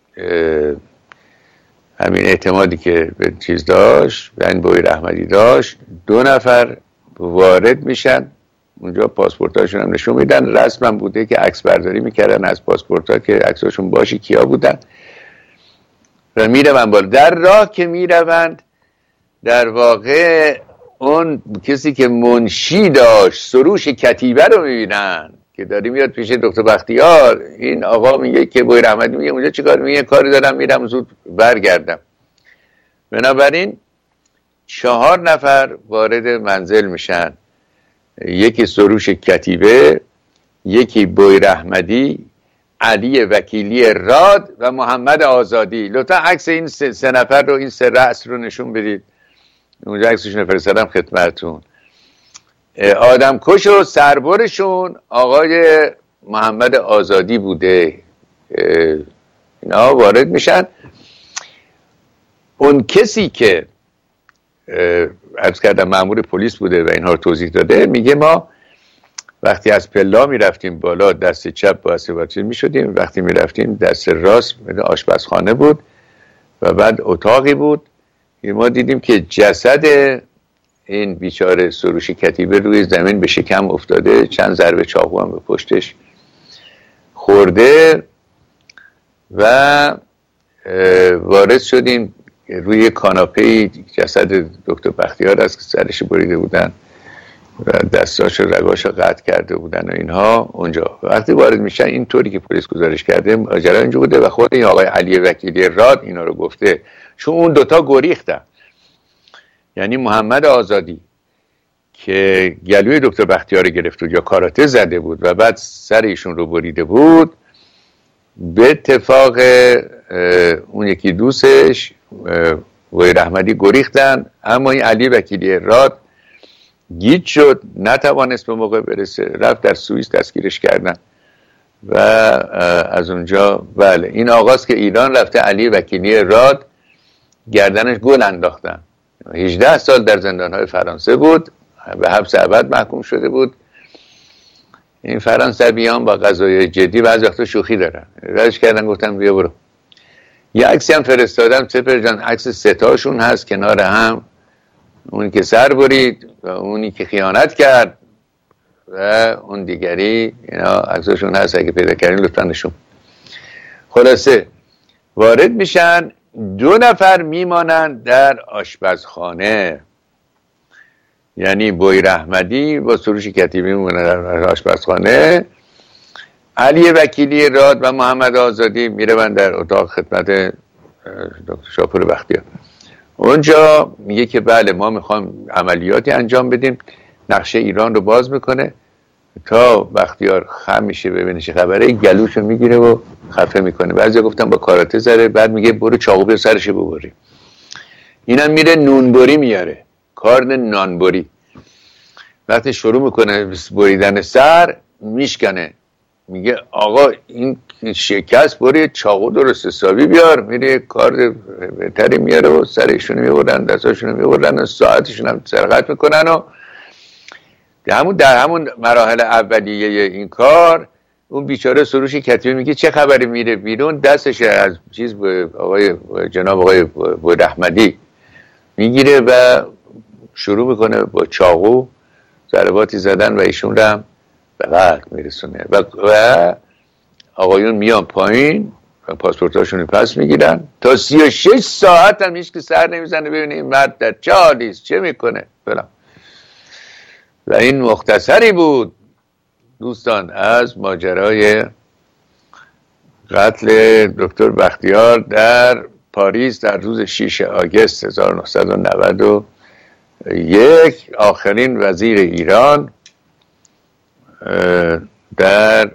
همین اعتمادی که به چیز داشت و این بویر احمدی داشت، 2 نفر وارد میشن اونجا، پاسپورتاشون هم نشون میدن. رسما بوده که عکس برداری میکردن از پاسپورتا که عکساشون باشی کیا بودن و میروند بالا. در راه که میروند در واقع اون کسی که منشی داشت سروش کتیبه رو میبینن که داری میاد پیش دکتر بختیار. این آقا میگه که بوی رحمتی میگه اونجا چیکار؟ میگه کاری دارم میرم زود برگردم. بنابراین 4 نفر وارد منزل میشن، یکی سروش کتیبه، یکی بوی رحمتی، علی وکیلی راد و محمد آزادی. لطفا عکس این 3 نفر رو، این 3 رأس رو نشون بدید. اونجا عکسشون فرستادم خدمتتون. آدم کش و سربرشون آقای محمد آزادی بوده. اینا وارد میشن. اون کسی که عرض کردم مأمور پلیس بوده و اینها رو توضیح داده، میگه ما وقتی از پلا میرفتیم بالا دست چپ با استفاده میشدیم، وقتی میرفتیم دست راست آشپزخانه بود و بعد اتاقی بود. ما دیدیم که جسد این بیچاره سروش کتیبه روی زمین به شکم افتاده، چند ضربه چاقو هم به پشتش خورده و وارد شدیم. روی کاناپه جسد دکتر بختیار است که سرش بریده بودن و دستاش و رگاش قطع کرده بودن و اینها. اونجا وقتی وارد میشن اینطوری که پلیس گزارش کرده ماجرا اینجا بوده و خود این آقای علی وکیلی راد اینا رو گفته، چون اون دوتا گریختن. یعنی محمد آزادی که گلوی دکتر بختیار رو گرفت و یا کاراته زده بود و بعد سر ایشون رو بریده بود، به اتفاق اون یکی دوستش وی رحمتی گریختن، اما این علی وکیلی راد گیج شد، نتوانست به موقع برسه، رفت در سوئیس دستگیرش کردن و از اونجا بله این آغاز که ایران رفته علی وکیلی راد گردنش گل انداختن. 18 سال در زندانهای فرانسه بود، به حبس ابد محکوم شده بود. این فرانسویان با قضایای جدی بعضی وقتا شوخی دارن. ردش کردن گفتن بیا برو. یه عکسی هم فرستادم سپر جان، عکس 3 تاشون هست کنار هم، اونی که سر برید و اونی که خیانت کرد و اون دیگری، اینا عکسشون هست، اگه پیدا کردین لطفا نشون. خلاصه وارد میشن، 2 نفر میمانند در آشپزخانه، یعنی بوی رحمتی با سروش کتیبه میمونن در آشپزخانه، علی وکیلی راد و محمد آزادی میرون در اتاق خدمت دکتر شاپور بختیار. اونجا میگه که بله ما میخوام عملیاتی انجام بدیم، نقشه ایران رو باز میکنه تا بختیار خم میشه ببینه چه خبره، گلوشو میگیره و خفه میکنه. بعضی گفتن با کاراته زره، بعد میگه برو چاقو به سرش ببری. اینم میره نونبری میاره، کارن نانبری. وقتی شروع میکنه بریدن سر میشکنه، میگه آقا این شکست، بری چاقو درست حسابی بیار. میره کار بهتری میاره و سرشون میبردن، دستاشون میبردن و ساعتشون هم سرقت میکنن و در همون مراحل اولیه این کار اون بیچاره سروش کتیبه میگه چه خبری، میره بیرون، دستش از چیز به جناب آقای رحمتی میگیره و شروع میکنه با چاقو ضرباتی زدن و ایشون رو هم به قتل میرسونه و آقایون میان پایین و پاسپورتاشون پس میگیرن. تا 36 ساعت هم هیچ که سر نمیزنه ببینه این مرد در چه حالیست، چه میکنه فلان. و این مختصری بود دوستان از ماجرای قتل دکتر بختیار در پاریس در روز 6 آگوست 1991. آخرین وزیر ایران در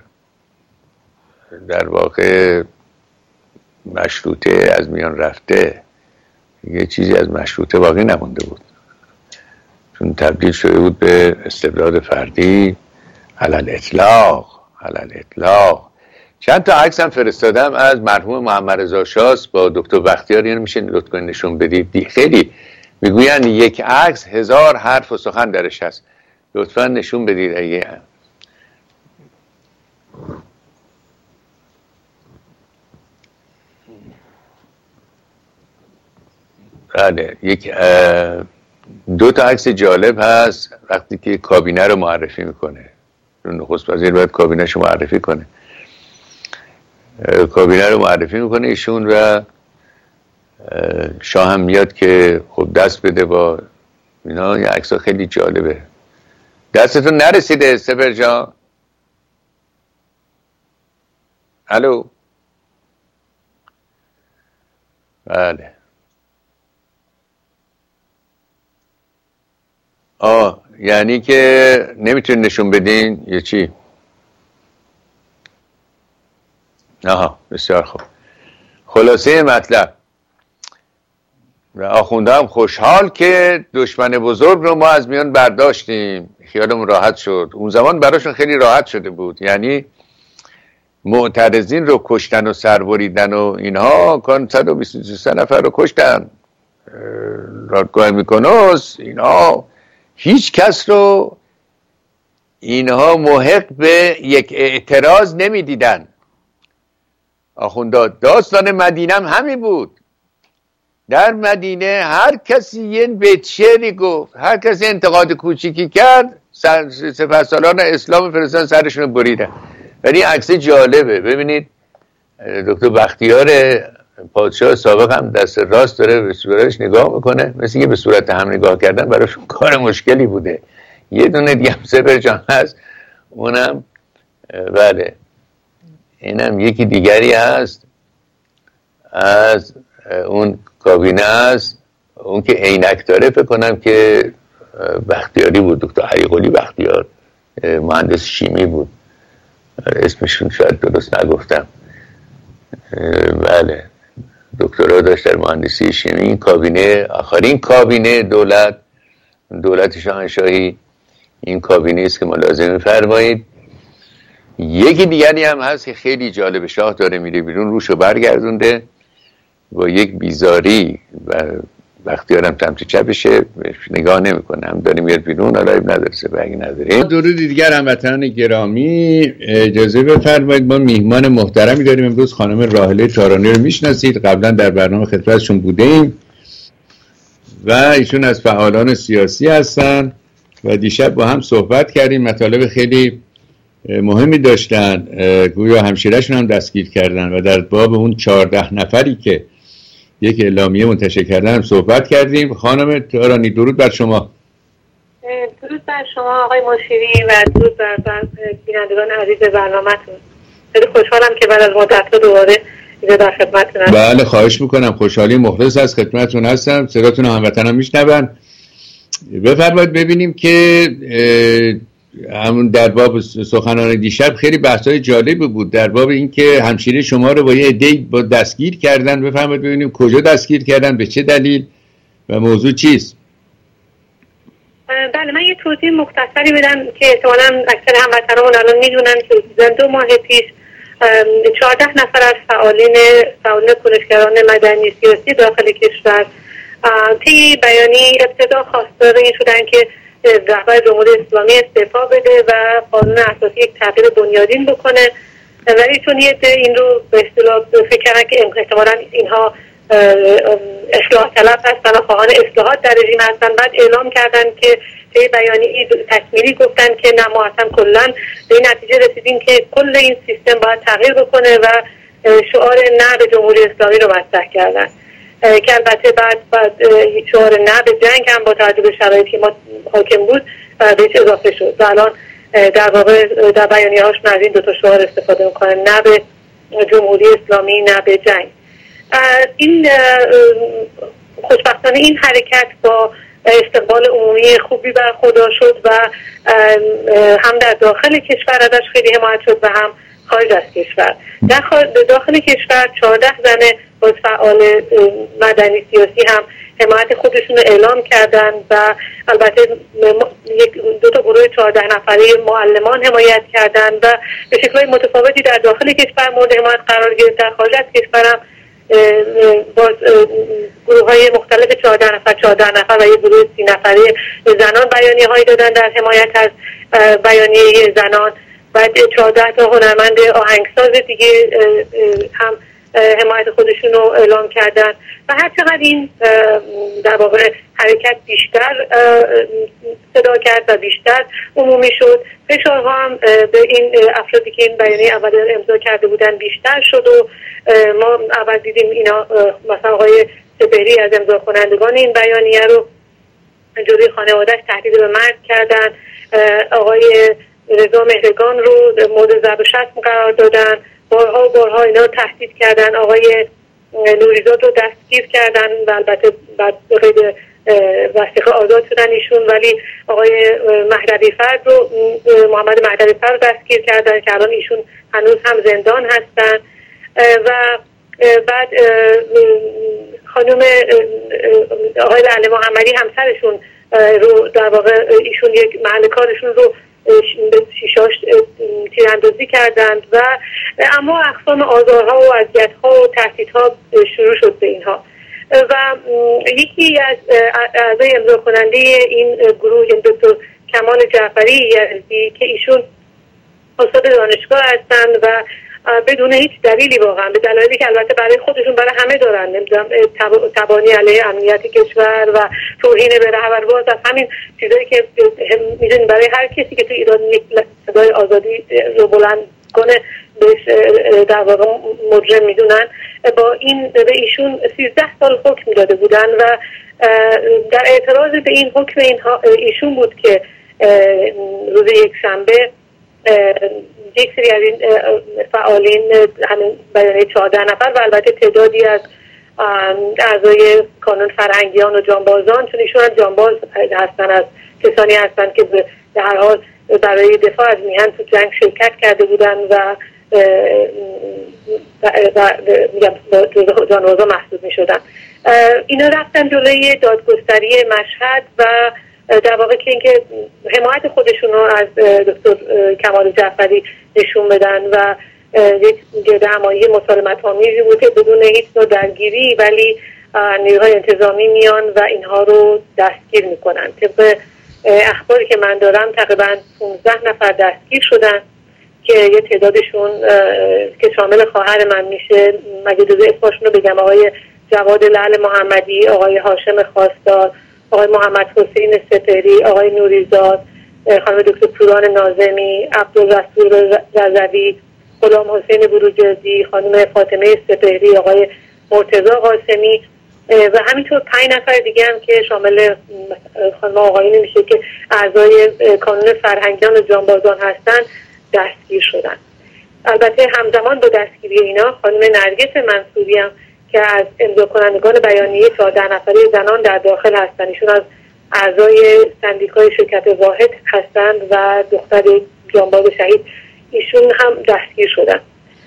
واقع مشروطه از میان رفته. یه چیزی از مشروطه باقی نمونده بود، چون تبدیل شده بود به استبداد فردی علل اطلاق. چند تا عکس هم فرستادم از مرحوم محمد رضا شاه با دکتر بختیار، یعنی میشه لطفاً نشون بدید. خیلی میگوین یک عکس 1000 حرف و سخن درش هست، لطفاً نشون بدید. اگه بله، 2 تا عکس جالب هست وقتی که کابینه رو معرفی میکنه. نخست وزیر باید کابینه‌شو معرفی کنه. کابینه رو معرفی میکنه ایشون و شاه هم میاد که خب دست بده با اینا. یه عکس خیلی جالبه. دستتون نرسیده سپر جان؟ الو؟ بله. یعنی که نمیتونین نشون بدین یا چی؟ آها، بسیار خوب. خلاصه مطلب، آخونده هم خوشحال که دشمن بزرگ رو ما از میان برداشتیم، خیالمون راحت شد. اون زمان براشون خیلی راحت شده بود، یعنی معترضین رو کشتن و سربریدن و اینها. کان 123 نفر رو کشتن، دادگاه میکنوس، اینها هیچ کس رو اینها محق به یک اعتراض نمیدیدن. آخونداد داستان مدینه هم همین بود. در مدینه هر کسی یه بیت شعری گفت، هر کسی انتقاد کوچیکی کرد، سپهسالار اسلام فرستادن سرشون رو بریدن. ولی عکس جالبه، ببینید دکتر بختیار پادشاه سابق هم دست راست داره به صورتش نگاه میکنه، مثل که به صورت هم نگاه کردن براشون کار مشکلی بوده. یه دونه دیگه هم سپر جان هست، اونم بله، اینم یکی دیگری هست از اون کابینه است، اون که عینک داره، فکر کنم که بختیاری بود، دکتر علیقلی بختیار، مهندس شیمی بود، اسمشون شاید درست نگفتم. بله، دکترا داشت در مهندسی شیمی. این کابینه، آخرین کابینه دولت شاهنشاهی، این کابینه است که ملاحظه می‌فرمایید. یکی دیگری هم هست که خیلی جالب، شاه داره میره بیرون، روشو برگردونده با یک بیزاری و بختیارم تمت چپشه، نگاه نمیکنه، هم داره میاد بیرون. حالا ایب نداره، سپهی نداره. درود دیگر هموطنان گرامی، اجازه بفرمایید ما میهمان محترمی داریم امروز. خانم راحله تارانی رو میشناسید، قبلا در برنامه خدمتشون بودیم و ایشون از فعالان سیاسی هستن و دیشب با هم صحبت کردیم. مطالب خیلی مهمی داشتن، گویا همشیرهشون هم دستگیر کردن و در باب اون 14 نفری که یک اعلامیه منتشر کردن هم صحبت کردیم. خانم تارانی درود بر شما. درود بر شما آقای مشیری و درود بر بینندگان عزیز برنامه‌تون. خیلی خوشحالم که بعد از مدت دوباره اینجا در خدمتتونم. بله خواهش میکنم، خوشحالی مخلص از خدمتتون هستم. صداتون هموطنان میشنون. بفرمایید. ببینیم که همون در باب سخنان دیشب خیلی بحثای جالبی بود در باب این که همشیره شما رو با یه عده‌ای با دستگیر کردن. بفرمایید ببینیم کجا دستگیر کردن، به چه دلیل و موضوع چیست؟ بله، من یه توضیح مختصری بدم که احتمالاً اکثر هموطنان الان میدونن که 2 ماه پیش 14 نفر از فعالین کنشگران مدنی سیاسی داخل کشور طی بیانیه ابتدا خواستار این شدن که رهبر جمهوری اسلامی استعفا بده و قانون اساسی یک تغییر بنیادین بکنه، ولی چون یه عده این رو به اصطلاح فکر کردن که احتمالاً اینها اصلاح طلب هستن و خواهان اصلاحات در رژیم هستن، بعد اعلام کردن که طی بیانیه تکمیلی گفتن که نه، ما اصلا کلاً به این نتیجه رسیدیم که کل این سیستم باید تغییر بکنه و شعار نه به جمهوری اسلامی رو مطرح کردن که البته بعد شعار نه به جنگ هم با توجه به شرایطی ما حاکم بود بهش اضافه شد و الان در واقع در بیانیه هاشون از این 2 شعار استفاده میکنن، نه به جمهوری اسلامی نه به جنگ. این خوشبختانه این حرکت با استقبال عمومی خوبی برخوردار شد و هم در داخل کشور ازش خیلی حمایت شد و هم خارج از کشور. داخل کشور 14 زن باز فعال مدنی سیاسی هم حمایت خودشون رو اعلام کردن و البته 2 گروه 14 نفره معلمان حمایت کردن و به شکل‌های متفاوتی در داخل کشور مورد حمایت قرار گرفت. در خارج از کشور هم باز گروه‌های مختلف 14 نفر و یک گروه 30 نفره زنان بیانیه‌هایی دادن در حمایت از بیانیه زنان و 14 تا هنرمند آهنگساز دیگه هم حمایت خودشون رو اعلام کردن و هر چقدر این در واقع حرکت بیشتر صدا کرد و بیشتر عمومی شد، فشارها هم به این افرادی که این بیانیه اول امضا کرده بودن بیشتر شد و ما اول دیدیم اینا مثلا آقای سپهری از امضا کنندگان این بیانیه رو جلوی خانواده‌اش تهدید به مرگ کردن. آقای رضا مهرگان رو مورد ضرب و شتم قرار دادن، بارها اینا رو تهدید کردن. آقای نوریزاد رو دستگیر کردن و البته بعد قید وثیقه آزاد شدن ایشون، ولی آقای مهدوی فرد رو محمد مهدوی فرد رو دستگیر کردن که الان ایشون هنوز هم زندان هستن. و بعد خانم آقای لعل محمدی همسرشون رو در واقع ایشون یک محل کارشون رو به شیشاش تیراندازی کردند و اما اقسام آزارها و اذیت‌ها و تهدیدها شروع شد به اینها. و یکی از اعضای امضا کننده این گروه دکتر کمال جعفری یزدی که ایشون استاد دانشگاه هستند و بدون هیچ دلیلی، واقعا به دلایلی که البته برای خودشون برای همه دارن، نمیدونم تبانی علیه امنیت کشور و توهین به رهبرواز، از همین چیزایی که میدونید برای هر کسی که تو ایران یک صدای آزادی رو بلند کنه بهش در واقع مجرم میدونن، با این به ایشون 13 سال حکم داده بودن و در اعتراض به این حکم ایشون بود که روز یک شنبه یک سری از این فعالین همین بیانیه 14 نفر و البته تعدادی از اعضای کانون فرهنگیان و جانبازان، چون ایشون هم جانباز هستن، از کسانی هستن که به هر حال برای دفاع از میهن تو جنگ شرکت کرده بودن و میگم جزء جانبازا محسوب می شدن. اینا رفتن جلوی دادگستری مشهد و در واقع که اینکه حمایت خودشون رو از دکتر کمال جعفری نشون بدن و یک گردهمایی مسالمت آمیزی بود که بدون هیچ نوع درگیری ولی نیروهای انتظامی میان و اینها رو دستگیر میکنن. طبق اخباری که من دارم تقریبا 15 نفر دستگیر شدن که یه تعدادشون که شامل خواهر من میشه، مگه جزء اسمشون رو بگم، آقای جواد لعل محمدی، آقای هاشم خواستار، آقای محمد حسین سپهری، آقای نوریزاد، خانم دکتر پوران ناظمی، عبدالرسول رضوی، غلام حسین بروجردی، خانم فاطمه سپهری، آقای مرتضی قاسمی و همینطور 5 نفر دیگه هم که شامل خانم آقایونی میشه که اعضای کانون فرهنگیان و جانبازان هستن دستگیر شدن. البته همزمان با دستگیری اینا خانم نرگس منصوری هم که از امضا کنندگان بیانیه 14 نفره زنان در داخل هستند، ایشون از اعضای سندیکای شرکت واحد هستند و دختر جانباز شهید، ایشون هم دستگیر شدن.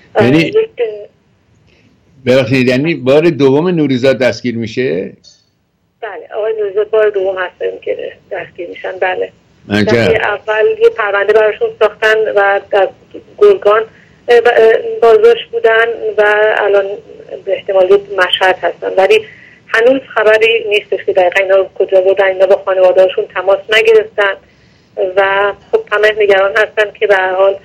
یعنی بار دوم نوریزاد دستگیر میشه؟ بله، آقای نوریزاد بار دوم هستن که دستگیر میشن. بله. اول یه پرونده براشون ساختن و در گرگان بازداشت بودن و الان به احتمال مشهد هستن، ولی هنوز خبری نیستش که دقیقا اینا رو کجا بودن. اینا با خانواده‌هاشون تماس نگرفتن و خب همه نگران هستن که به هر حال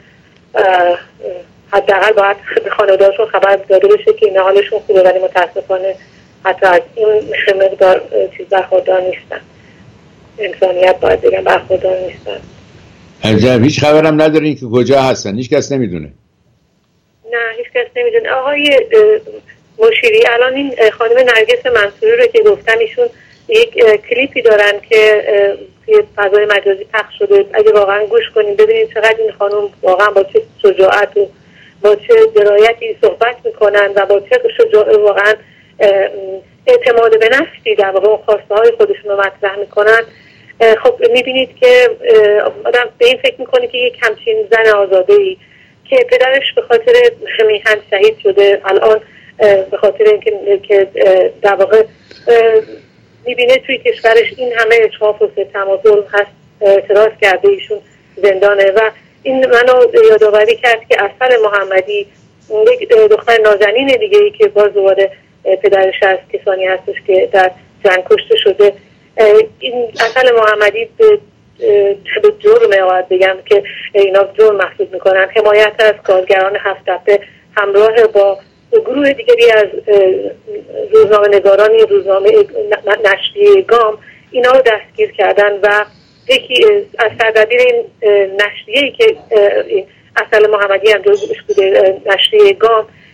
حداقل باید به خانواده‌هاشون خبر داده بشه که اینا حالشون خوبه، ولی متاسفانه حتی از این مقدار چیز برخوردار نیستن. انسانیت باید بگم برخوردار نیستن. عجب، هیچ خبرم ندارین که کجا هستن؟ هیچ کس نمیدونه؟ نه، هیچ کس نمیدونه. آقای مشیری الان این خانم نرگس منصوری رو که گفتم، ایشون یک کلیپی دارن که توی فضای مجازی پخش شده، اگه واقعا گوش کنیم ببینید چقدر این خانم واقعا با چه شجاعت و با چه درایتی صحبت میکنن و با چه واقعا اعتماد به نفسی در واقع خواسته های خودشون رو مطرح میکنن. خب میبینید که آدم به این فکر میکنه که یک همچین زن آزاده‌ای که پدرش به خاطر میهن شهید شده، الان به خاطر اینکه در واقع میبینه توی کشورش این همه اجحاف و ستم و ظلم هست، اعتراض کرده، ایشون زندانه و این منو یادآوری کرد که اصل محمدی یک دختر نازنین دیگه ای که باز دوباره پدرش از کسانی هستش که در جنگ کشته شده. این اصل محمدی به جرم باید بگم که اینا جرم محسوب میکنن، حمایت از کارگران 7 تپه همراه با گروه دیگری از روزنامه نگاران روزنامه نشریه گام اینا رو دستگیر کردن و یکی از سردبیر این نشریه‌ای که اصل محمدی هم جزوش بوده، نشریه گام،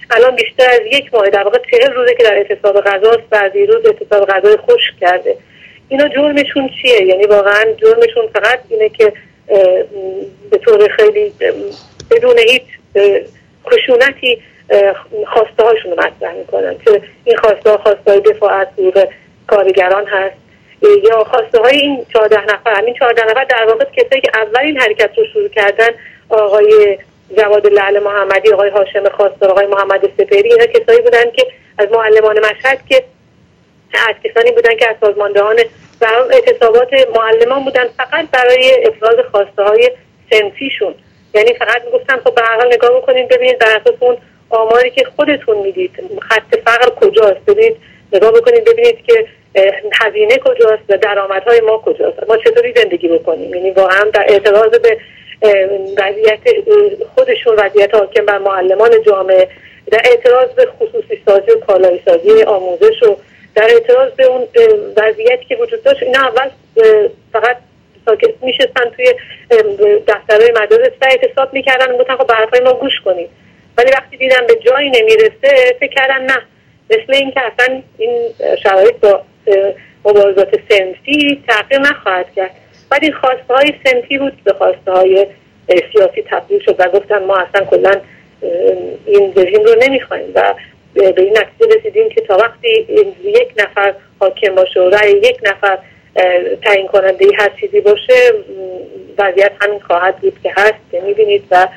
الان بیشتر از یک ماه، در واقع 40 روزه که در اعتصاب غذاست و دیروز اعتصاب غذای خشک کرده. اینا جرمشون چیه؟ یعنی واقعا جرمشون فقط اینه که به طور خیلی بدون هیچ خشونتی خواسته هاشون رو مطرح میکنن که این خواسته ها خواسته های دفاع از حقوق کارگران هست یا خواسته های این 14 نفر. همین 14 نفر در واقع کسایی که اول این حرکت رو شروع کردن، آقای جواد لعل محمدی، آقای هاشم خواستار، آقای محمد سپهری، اینا کسایی بودن که از معلمان مشهد که از کسانی بودن که از سازماندهان و اعتصابات معلمان بودن فقط برای ابراز خواسته های صنفیشون. یعنی فقط میگفتن خب به هر حال نگاه بکنید ببینید در اساس اون آماری که خودتون میدید خط فقر کجاست، ببینید نگاه بکنید ببینید که هزینه کجاست و درآمدهای ما کجاست، ما چطوری زندگی بکنیم. یعنی واقعا در اعتراض به وضعیت خودشون، وضعیت حاکم بر معلمان جامعه، در اعتراض به خصوصی سازی و کالایی سازی آموزش و در اعتراض به اون وضعیتی که وجود داشت، اینا اول فقط ساکت میشستن توی دفترهای مدارس و اعتصاب میکردن و گفتن خب به حرفای ما گوش کنید. ولی وقتی دیدن به جایی نمیرسه فکر کردن نه، مثل این که اصلا این شرایط با مبارزات صنفی تغییر نخواهد کرد. ولی خواسته های صنفی بود به خواسته های سیاسی تبدیل شد و گفتن ما اصلا کلا این رژیم رو نمیخوایم و به این نتیجه رسیدیم که تا وقتی یک نفر حاکم باشه و رأی یک نفر تعیین کننده هر چیزی باشه وضعیت همین خواهد بود که هست که میبینید. و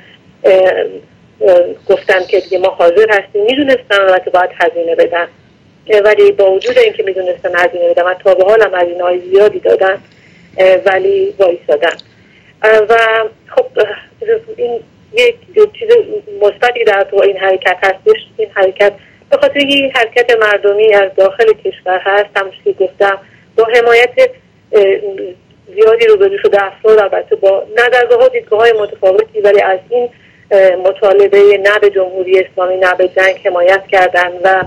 گفتن که دیگه ما حاضر هستیم. میدونستن البته باید هزینه بدن، ولی با وجود اینکه میدونستن هزینه بدن و تا به حال هم هزینه‌های زیادی دادن ولی وایسادن. و خب این یک چیز مثبتی در تو این حرکت هستش. این حرکت به خاطر این حرکت مردمی از داخل کشور هست، همونش که گفتم با حمایت زیادی روبرو شده افراد، البته با نظرگاه ها دیدگاه های متفاوتی، ولی از این مطالبه نه به جمهوری اسلامی نه به جنگ حمایت کردن. و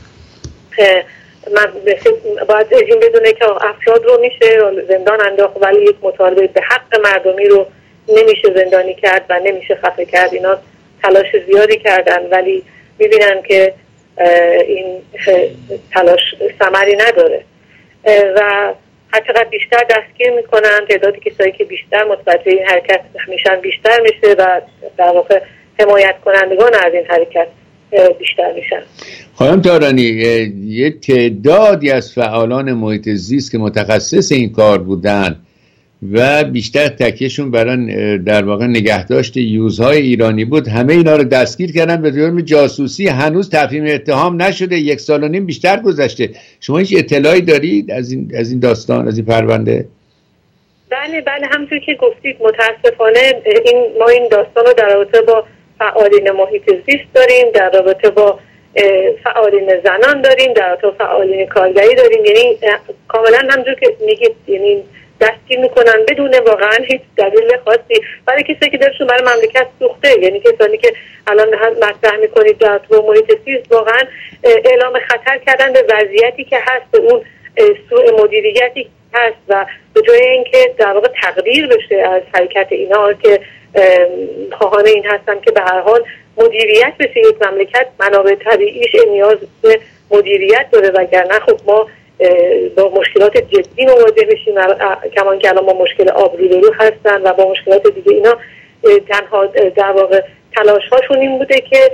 من باید رژیم بدونه که افراد رو میشه زندان انداخت ولی یک مطالبه به حق مردمی رو نمیشه زندانی کرد و نمیشه خفه کرد. اینا تلاش زیادی کردن ولی میبینن که این تلاش ثمری نداره و هر چقدر بیشتر دستگیر میکنن تعداد کسایی که بیشتر متوجه این حرکت میشن بیشتر میشه و در واقع حمایت کنندگان از این حرکت بیشتر میشن. خانم تارانی، یه تعدادی از فعالان محیط زیست که متخصص این کار بودن و بیشتر تکیهشون برای در واقع نگهداشت یوزهای ایرانی بود، همه اینا رو دستگیر کردن به جرم جاسوسی. هنوز تفهیم اتهام نشده، 1.5 سال بیشتر گذشته. شما هیچ اطلاعی دارید از این داستان، از این پرونده؟ بله همونطور که گفتید متاسفانه ما این داستان رو در رابطه با فعالین محیط زیست داریم، در رابطه با فعالین زنان داریم، در رابطه با فعالین کارگری داریم. یعنی کاملا همونجور که میگید، یعنی دستگیر میکنن بدون واقعا هیچ دلیل خاصی برای کسایی که دلشون برای مملکت سوخته. یعنی کسانی که الان مطرح میکنید در محیط زیست واقعا اعلام خطر کردن به وضعیتی که هست، به اون سوء مدیریتی هست و به جای اینکه در واقع تقدیر بشه از حرکت اینا که خواهان این هستن که به هر حال مدیریت بشه یک مملکت، منابع طبیعیش نیاز به مدیریت داره، وگرنه خب ما با مشکلات جدی مواجه میشیم. کمان که الان ما مشکل آبروریزی هستن و با مشکلات دیگه. اینا تنها در واقع تلاش هاشون این بوده که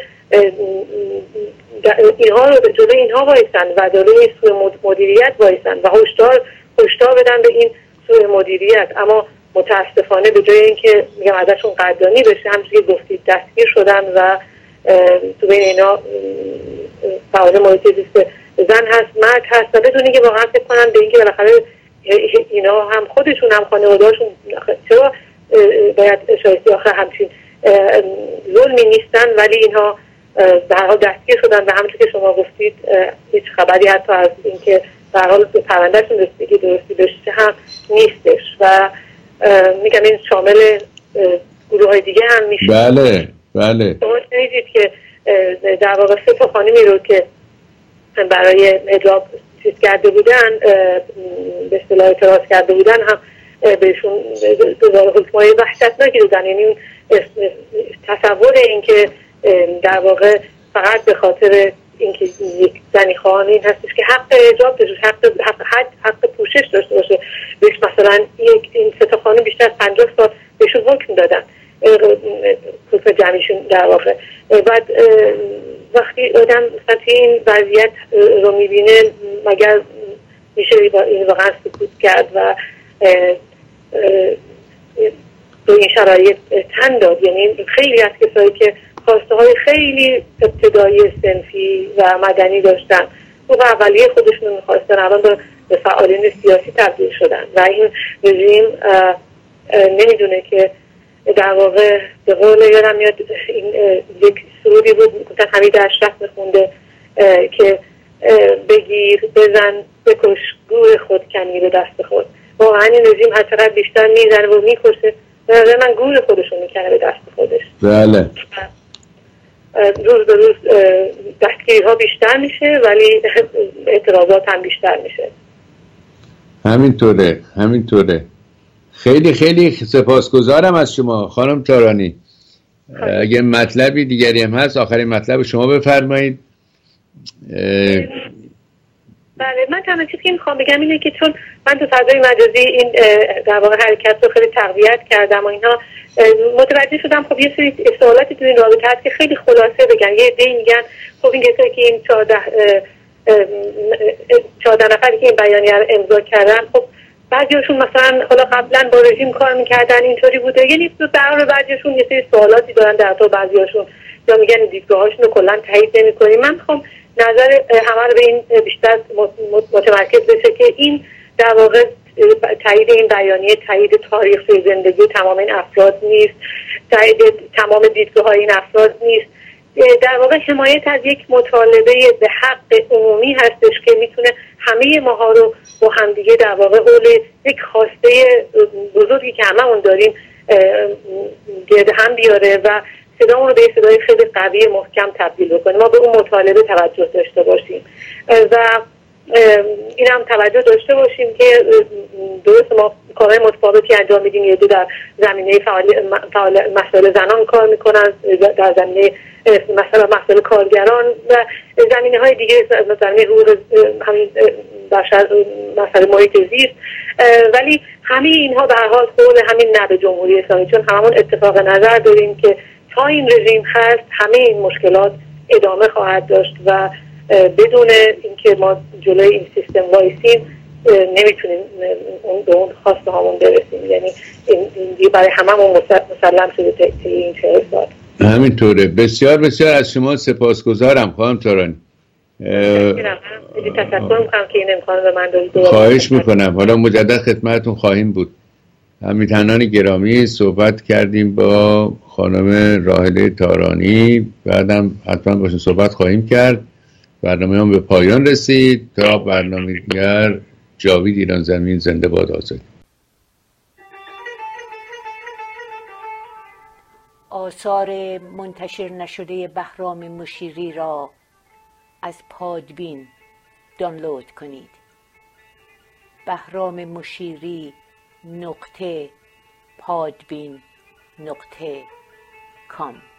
اینها رو جلوی اینها وایسن و جلوی سوء مدیریت وایسن و هشدار بدن به این سوء مدیریت. اما متاسفانه به جای اینکه میگم ازشون قدردانی بشه، همونجوری که گفتید دستگیر شدن و تو بین اینا فعال محیط زیست زن هست، مرد هست و بدون اینکه واقعا فکر کنن به اینکه بالاخره اینا هم خودشون هم خانواده‌هاشون چرا باید شایسته آخه همچین ظلمی نیستن، ولی اینها به هر حال دستگیر شدن و همونطور که شما گفتید هیچ خبری حتی از اینکه به هر حال به پروندهشون رسیدگی درستی بشه هم نیستش. و میگم این شامل گروه های دیگه هم میشه. بله شما شنیدید که در واقع 3 خانمی رو که برای حجاب چیز کرده بودن، به اصطلاح اعتراض کرده بودن، هم بهشون حکمای وحشتناکی دادن. یعنی تصور این که در واقع فقط به خاطر اینکه یک زنی خواهان این هستش که حق حجاب داشته، حق پوشش داشته باشه. بهش مثلا این سه تا خانم بیشتر از 50 سال بهشون حکم دادن، حکم جمعیشون در واقع. بعد وقتی آدم سطح این وضعیت رو میبینه مگر میشه این واقعا سکوت کرد و به این شرایط تن داد؟ یعنی خیلی از کسایی که خواسته های خیلی ابتدایی صنفی و مدنی داشتن و اولیه خودشون رو میخواستن، الان به فعالین سیاسی تبدیل شدن و این رژیم نمیدونه که در واقع به قول یادم میاد این یک سرودی بود گفتن حمید اشرف میخونده که بگیر بزن بکش گور خود کنی به دست خود. واقعا این رژیم هر چقدر بیشتر میزنه و میکشه من گور خودشون میکنه به دست خودش. بله. روز به روز دستگیری ها بیشتر میشه ولی اعتراضات هم بیشتر میشه. همینطوره. خیلی خیلی سپاسگزارم از شما خانم تارانی. اگه مطلبی دیگری هم هست آخرین مطلب شما بفرمایید. بله، من تنها چیزی که میخوام بگم اینه که چون من تو فضای مجازی این در واقع حرکت رو خیلی تقویت کردم و اینا متوجه شدم خب یه سری سوالاتی تو این رابطه هست که خیلی خلاصه بگن. یه عده‌ای میگن خب این کسایی که این 14 نفری که این بیانیه رو امضا کردن خب بعضیاشون مثلا حالا قبلا با رژیم کار میکردن اینطوری بوده، یعنی برای بعضیاشون یه سری سوالاتی دارن در تو بعضیاشون یا میگن دیدگاهاشون رو کلا تایید نمی‌کنیم. من میخوام نظر همه رو به این بیشتر متمرکز بشه که این در واقع تایید این بیانیه تایید تاریخ زندگی تمام این افراد نیست، تایید تمام دیدگاه‌های این افراد نیست، در واقع حمایت از یک مطالبه به حق عمومی هستش که میتونه همه ماها رو با همدیگه در واقع حول یک خواسته بزرگی که هممون داریم گرد هم بیاره و صدامون رو به صدای خیلی قوی محکم تبدیل بکنیم. ما به اون مطالبه توجه داشته باشیم و این هم توجه داشته باشیم که درست ما کارهای متفاوتی انجام میدیم. یه دو در زمینه فعال مسائل زنان کار میکنن، در زمینه مثلا مسائل کارگران و زمینه های دیگه، زمینه حقوق همین بشر، مسائل محیط زیست، ولی همه اینها به هر حال قول همین نه به جمهوری اسلامی، چون هممون اتفاق نظر داریم که تا این رژیم هست همه این مشکلات ادامه خواهد داشت و بدون اینکه ما جلوی این سیستم وایسیم نمیتونیم به اون خواسته هامون برسیم. یعنی این برای هممون مسلم شده تا این 40 سال. همینطوره. بسیار بسیار از شما سپاسگزارم خانم تارانی. تشکر میکنم که این امکان به من دادید. خواهش میکنم. حالا مجدد خدمتتون خواهیم بود. همیهنان گرامی، صحبت کردیم با خانم راحله تارانی، بعدم حتما باشون صحبت خواهیم کرد. برنامه هم به پایان رسید. تا برنامه دیگر، جاوید ایران زمین زنده باد آزادی. آثار منتشر نشده بهرام مشیری را از پادبین دانلود کنید. بهراممشیری.پادبین.com